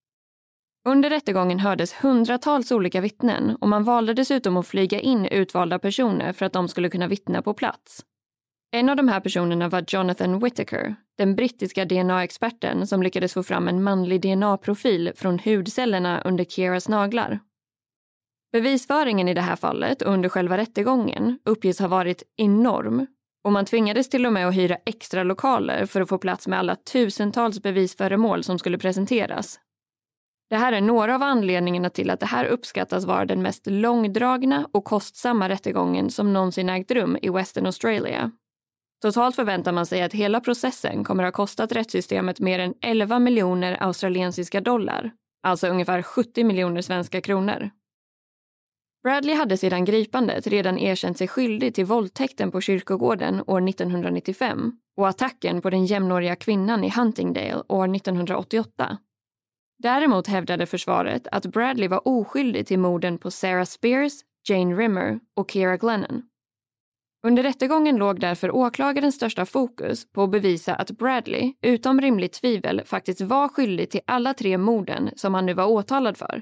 Under rättegången hördes hundratals olika vittnen och man valde dessutom att flyga in utvalda personer för att de skulle kunna vittna på plats. En av de här personerna var Jonathan Whittaker, den brittiska DNA-experten som lyckades få fram en manlig DNA-profil från hudcellerna under Keiras naglar. Bevisföringen i det här fallet under själva rättegången uppges ha varit enorm och man tvingades till och med att hyra extra lokaler för att få plats med alla tusentals bevisföremål som skulle presenteras. Det här är några av anledningarna till att det här uppskattas vara den mest långdragna och kostsamma rättegången som någonsin ägt rum i Western Australia. Totalt förväntar man sig att hela processen kommer att ha kostat rättssystemet mer än 11 miljoner australiensiska dollar, alltså ungefär 70 miljoner svenska kronor. Bradley hade sedan gripandet redan erkänt sig skyldig till våldtäkten på kyrkogården år 1995 och attacken på den jämnåriga kvinnan i Huntingdale år 1988. Däremot hävdade försvaret att Bradley var oskyldig till morden på Sarah Spears, Jane Rimmer och Keira Glennon. Under rättegången låg därför åklagarens största fokus på att bevisa att Bradley, utom rimligt tvivel, faktiskt var skyldig till alla 3 morden som han nu var åtalad för.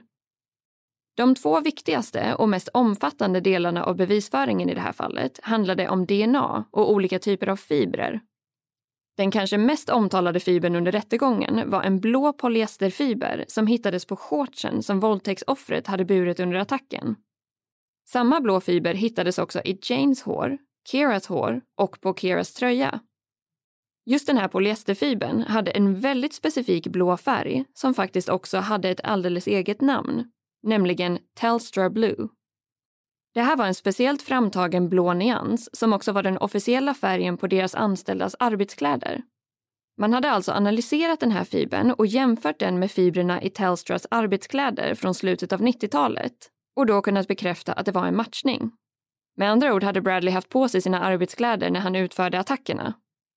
De 2 viktigaste och mest omfattande delarna av bevisföringen i det här fallet handlade om DNA och olika typer av fibrer. Den kanske mest omtalade fibern under rättegången var en blå polyesterfiber som hittades på shortsen som våldtäktsoffret hade burit under attacken. Samma blå fiber hittades också i Janes hår, Keiras hår och på Keiras tröja. Just den här polyesterfibern hade en väldigt specifik blå färg som faktiskt också hade ett alldeles eget namn, nämligen Telstra Blue. Det här var en speciellt framtagen blå nyans som också var den officiella färgen på deras anställdas arbetskläder. Man hade alltså analyserat den här fibern och jämfört den med fibrerna i Telstras arbetskläder från slutet av 90-talet och då kunnat bekräfta att det var en matchning. Med andra ord hade Bradley haft på sig sina arbetskläder när han utförde attackerna.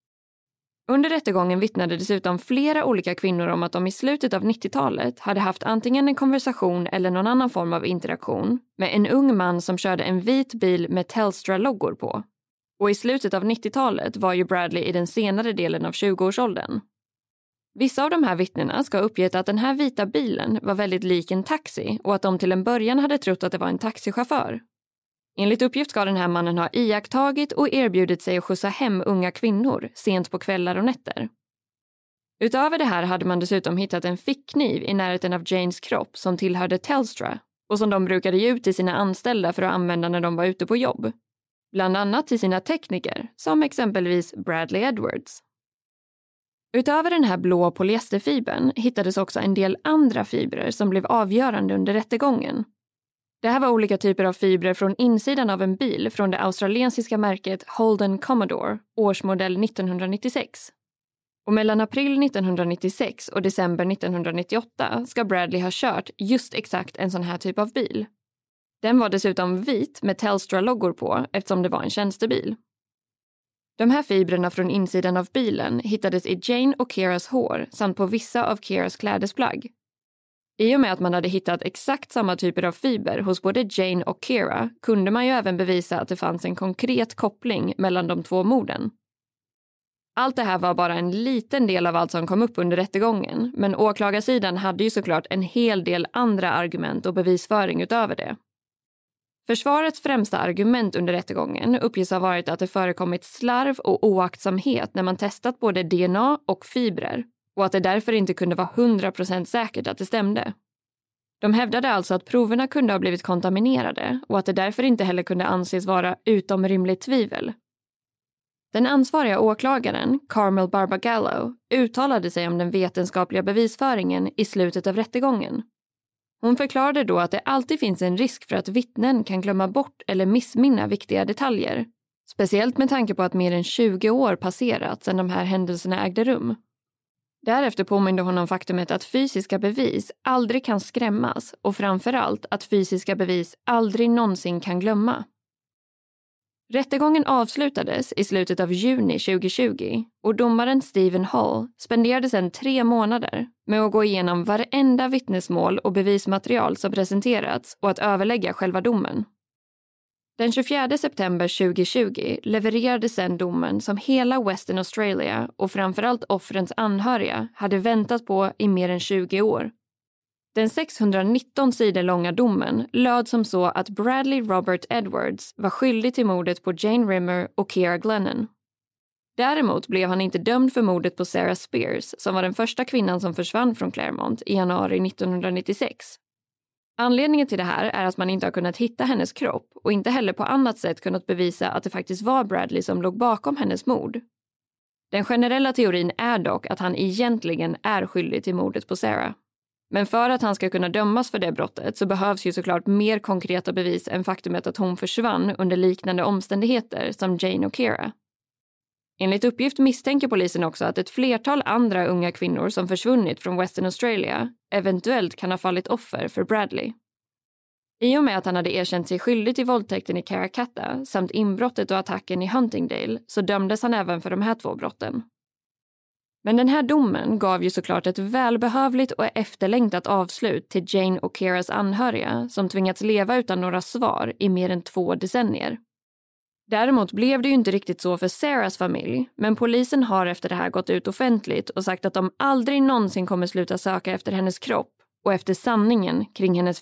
Under rättegången vittnade dessutom flera olika kvinnor om att de i slutet av 90-talet hade haft antingen en konversation eller någon annan form av interaktion med en ung man som körde en vit bil med Telstra-loggor på. Och i slutet av 90-talet var ju Bradley i den senare delen av 20-årsåldern. Vissa av de här vittnena ska ha uppgett att den här vita bilen var väldigt lik en taxi och att de till en början hade trott att det var en taxichaufför. Enligt uppgift ska den här mannen ha iakttagit och erbjudit sig att skjutsa hem unga kvinnor sent på kvällar och nätter. Utöver det här hade man dessutom hittat en fickkniv i närheten av Janes kropp som tillhörde Telstra och som de brukade ge ut till sina anställda för att använda när de var ute på jobb. Bland annat till sina tekniker, som exempelvis Bradley Edwards. Utöver den här blå polyesterfibern hittades också en del andra fibrer som blev avgörande under rättegången. Det här var olika typer av fibrer från insidan av en bil från det australiensiska märket Holden Commodore, årsmodell 1996. Och mellan april 1996 och december 1998 ska Bradley ha kört just exakt en sån här typ av bil. Den var dessutom vit med Telstra-loggor på eftersom det var en tjänstebil. De här fibrerna från insidan av bilen hittades i Jane och Keiras hår samt på vissa av Keiras klädesplagg. I och med att man hade hittat exakt samma typer av fiber hos både Jane och Keira kunde man ju även bevisa att det fanns en konkret koppling mellan de två morden. Allt det här var bara en liten del av allt som kom upp under rättegången, men åklagarsidan hade ju såklart en hel del andra argument och bevisföring utöver det. Försvarets främsta argument under rättegången uppges ha varit att det förekommit slarv och oaktsamhet när man testat både DNA och fibrer och att det därför inte kunde vara 100% säkert att det stämde. De hävdade alltså att proverna kunde ha blivit kontaminerade och att det därför inte heller kunde anses vara utom rimligt tvivel. Den ansvariga åklagaren, Carmel Barbagallo, uttalade sig om den vetenskapliga bevisföringen i slutet av rättegången. Hon förklarade då att det alltid finns en risk för att vittnen kan glömma bort eller missminna viktiga detaljer, speciellt med tanke på att mer än 20 år passerat sedan de här händelserna ägde rum. Därefter påminde hon om faktumet att fysiska bevis aldrig kan skrämmas och framförallt att fysiska bevis aldrig någonsin kan glömma. Rättegången avslutades i slutet av juni 2020 och domaren Stephen Hall spenderade sedan 3 månader med att gå igenom varenda vittnesmål och bevismaterial som presenterats och att överlägga själva domen. Den 24 september 2020 levererade sedan domen som hela Western Australia och framförallt offrens anhöriga hade väntat på i mer än 20 år. Den 619 sidor långa domen löd som så att Bradley Robert Edwards var skyldig till mordet på Jane Rimmer och Keira Glennon. Däremot blev han inte dömd för mordet på Sarah Spears som var den första kvinnan som försvann från Claremont i januari 1996. Anledningen till det här är att man inte har kunnat hitta hennes kropp och inte heller på annat sätt kunnat bevisa att det faktiskt var Bradley som låg bakom hennes mord. Den generella teorin är dock att han egentligen är skyldig till mordet på Sarah. Men för att han ska kunna dömas för det brottet så behövs ju såklart mer konkreta bevis än faktumet att hon försvann under liknande omständigheter som Jane och Keira. Enligt uppgift misstänker polisen också att ett flertal andra unga kvinnor som försvunnit från Western Australia eventuellt kan ha fallit offer för Bradley. I och med att han hade erkänt sig skyldig till våldtäkten i Karrakatta samt inbrottet och attacken i Huntingdale så dömdes han även för de här 2 brotten. Men den här domen gav ju såklart ett välbehövligt och efterlängtat avslut till Jane och Keiras anhöriga som tvingats leva utan några svar i mer än 2 decennier. Däremot blev det ju inte riktigt så för Sarahs familj, men polisen har efter det här gått ut offentligt och sagt att de aldrig någonsin kommer sluta söka efter hennes kropp och efter sanningen kring hennes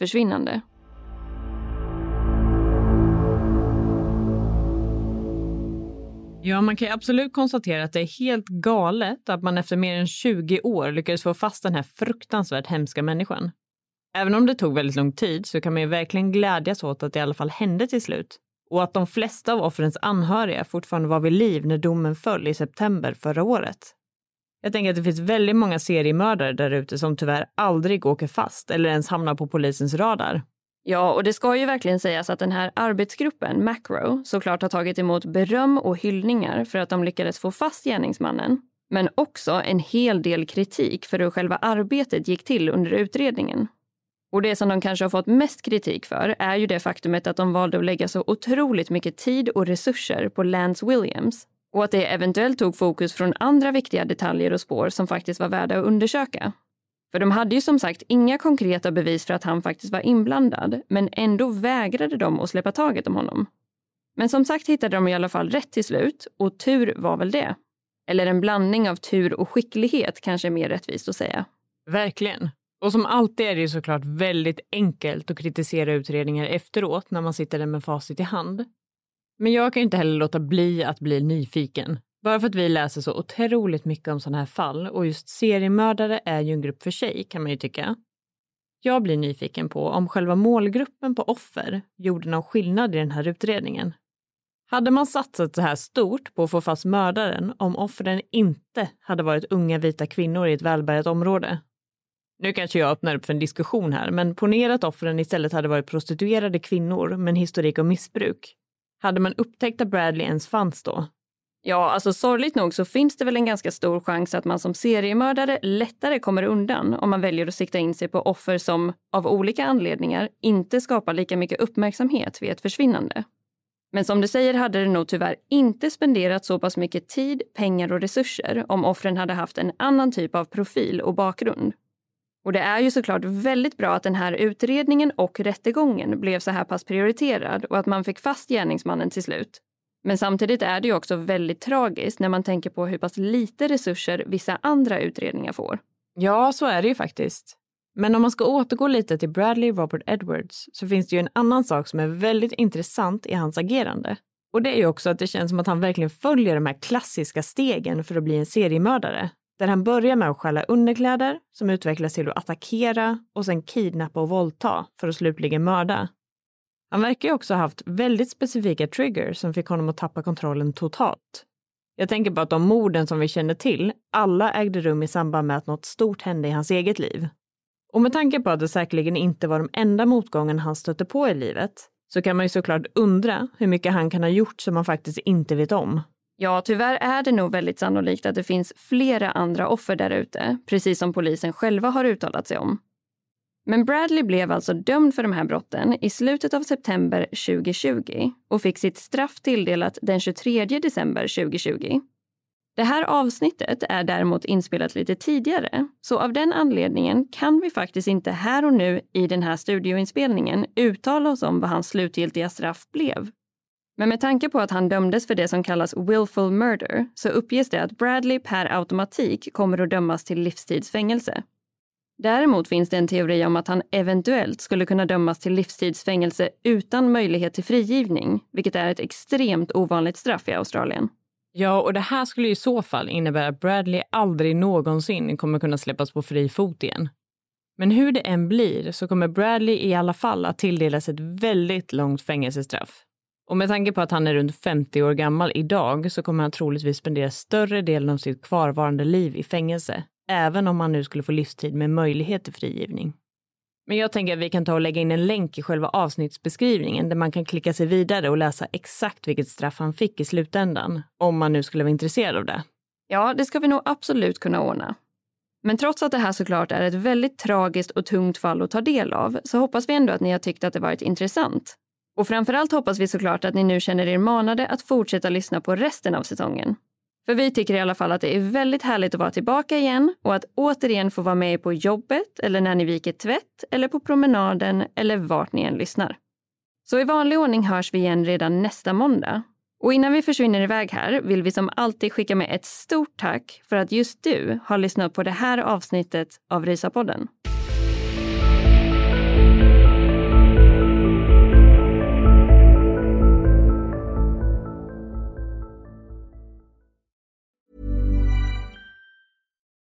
Ja, man kan ju absolut konstatera att det är helt galet att man efter mer än 20 år lyckades få fast den här fruktansvärt hemska människan. Även om det tog väldigt lång tid så kan man ju verkligen glädjas åt att det i alla fall hände till slut. Och att de flesta av offrens anhöriga fortfarande var vid liv när domen föll i september förra året. Jag tänker att det finns väldigt många seriemördare där ute som tyvärr aldrig åker fast eller ens hamnar på polisens radar. Ja, och det ska ju verkligen sägas att den här arbetsgruppen, Macro, såklart har tagit emot beröm och hyllningar för att de lyckades få fast gärningsmannen. Men också en hel del kritik för hur själva arbetet gick till under utredningen. Och det som de kanske har fått mest kritik för är ju det faktumet att de valde att lägga så otroligt mycket tid och resurser på Lance Williams. Och att det eventuellt tog fokus från andra viktiga detaljer och spår som faktiskt var värda att undersöka. För de hade ju som sagt inga konkreta bevis för att han faktiskt var inblandad, men ändå vägrade de att släppa taget om honom. Men som sagt hittade de i alla fall rätt till slut, och tur var väl det. Eller en blandning av tur och skicklighet kanske är mer rättvist att säga. Verkligen. Och som alltid är det ju såklart väldigt enkelt att kritisera utredningar efteråt när man sitter där med facit i hand. Men jag kan ju inte heller låta bli att bli nyfiken. Bara för att vi läser så otroligt mycket om sådana här fall, och just seriemördare är ju en grupp för sig kan man ju tycka. Jag blir nyfiken på om själva målgruppen på offer gjorde någon skillnad i den här utredningen. Hade man satsat så här stort på att få fast mördaren om offren inte hade varit unga vita kvinnor i ett välbärgat område? Nu kanske jag öppnar upp för en diskussion här, men ponera att offren istället hade varit prostituerade kvinnor med en historik av missbruk. Hade man upptäckt att Bradley ens fanns då? Ja, alltså sorgligt nog så finns det väl en ganska stor chans att man som seriemördare lättare kommer undan om man väljer att sikta in sig på offer som av olika anledningar inte skapar lika mycket uppmärksamhet vid ett försvinnande. Men som du säger hade det nog tyvärr inte spenderat så pass mycket tid, pengar och resurser om offren hade haft en annan typ av profil och bakgrund. Och det är ju såklart väldigt bra att den här utredningen och rättegången blev så här pass prioriterad och att man fick fast gärningsmannen till slut. Men samtidigt är det ju också väldigt tragiskt när man tänker på hur pass lite resurser vissa andra utredningar får. Ja, så är det ju faktiskt. Men om man ska återgå lite till Bradley Robert Edwards så finns det ju en annan sak som är väldigt intressant i hans agerande. Och det är ju också att det känns som att han verkligen följer de här klassiska stegen för att bli en seriemördare. Där han börjar med att stjäla underkläder som utvecklas till att attackera och sen kidnappa och våldta för att slutligen mörda. Han verkar ju också ha haft väldigt specifika triggers som fick honom att tappa kontrollen totalt. Jag tänker på att de morden som vi känner till, alla ägde rum i samband med att något stort hände i hans eget liv. Och med tanke på att det säkerligen inte var de enda motgången han stötte på i livet, så kan man ju såklart undra hur mycket han kan ha gjort som man faktiskt inte vet om. Ja, tyvärr är det nog väldigt sannolikt att det finns flera andra offer där ute, precis som polisen själva har uttalat sig om. Men Bradley blev alltså dömd för de här brotten i slutet av september 2020 och fick sitt straff tilldelat den 23 december 2020. Det här avsnittet är däremot inspelat lite tidigare, så av den anledningen kan vi faktiskt inte här och nu i den här studioinspelningen uttala oss om vad hans slutgiltiga straff blev. Men med tanke på att han dömdes för det som kallas willful murder så uppges det att Bradley per automatik kommer att dömas till livstidsfängelse. Däremot finns det en teori om att han eventuellt skulle kunna dömas till livstidsfängelse utan möjlighet till frigivning, vilket är ett extremt ovanligt straff i Australien. Ja, och det här skulle i så fall innebära att Bradley aldrig någonsin kommer kunna släppas på fri fot igen. Men hur det än blir så kommer Bradley i alla fall att tilldelas ett väldigt långt fängelsestraff. Och med tanke på att han är runt 50 år gammal idag så kommer han troligtvis spendera större delen av sitt kvarvarande liv i fängelse. Även om han nu skulle få livstid med möjlighet till frigivning. Men jag tänker att vi kan ta och lägga in en länk i själva avsnittsbeskrivningen där man kan klicka sig vidare och läsa exakt vilket straff han fick i slutändan. Om man nu skulle vara intresserad av det. Ja, det ska vi nog absolut kunna ordna. Men trots att det här såklart är ett väldigt tragiskt och tungt fall att ta del av så hoppas vi ändå att ni har tyckt att det varit intressant. Och framförallt hoppas vi såklart att ni nu känner er manade att fortsätta lyssna på resten av säsongen. För vi tycker i alla fall att det är väldigt härligt att vara tillbaka igen och att återigen få vara med på jobbet eller när ni viker tvätt eller på promenaden eller vart ni än lyssnar. Så i vanlig ordning hörs vi igen redan nästa måndag. Och innan vi försvinner iväg här vill vi som alltid skicka med ett stort tack för att just du har lyssnat på det här avsnittet av Rysapodden.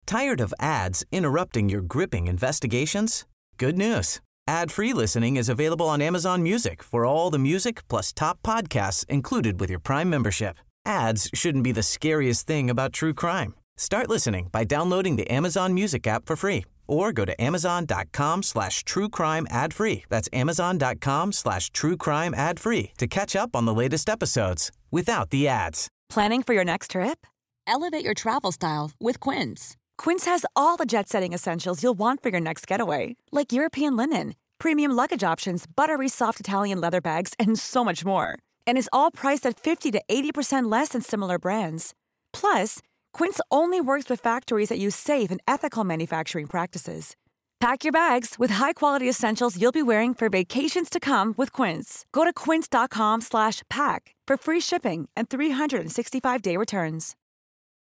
Tired of ads interrupting your gripping investigations? Good news. Ad-free listening is available on Amazon Music for all the music plus top podcasts included with your Prime membership. Ads shouldn't be the scariest thing about true crime. Start listening by downloading the Amazon Music app for free or go to amazon.com/truecrime ad-free. That's amazon.com/truecrime ad-free to catch up on the latest episodes without the ads. Planning for your next trip? Elevate your travel style with Quince. Quince has all the jet-setting essentials you'll want for your next getaway, like European linen, premium luggage options, buttery soft Italian leather bags, and so much more. And is all priced at 50 to 80% less than similar brands. Plus, Quince only works with factories that use safe and ethical manufacturing practices. Pack your bags with high-quality essentials you'll be wearing for vacations to come with Quince. Go to quince.com/pack for free shipping and 365-day returns.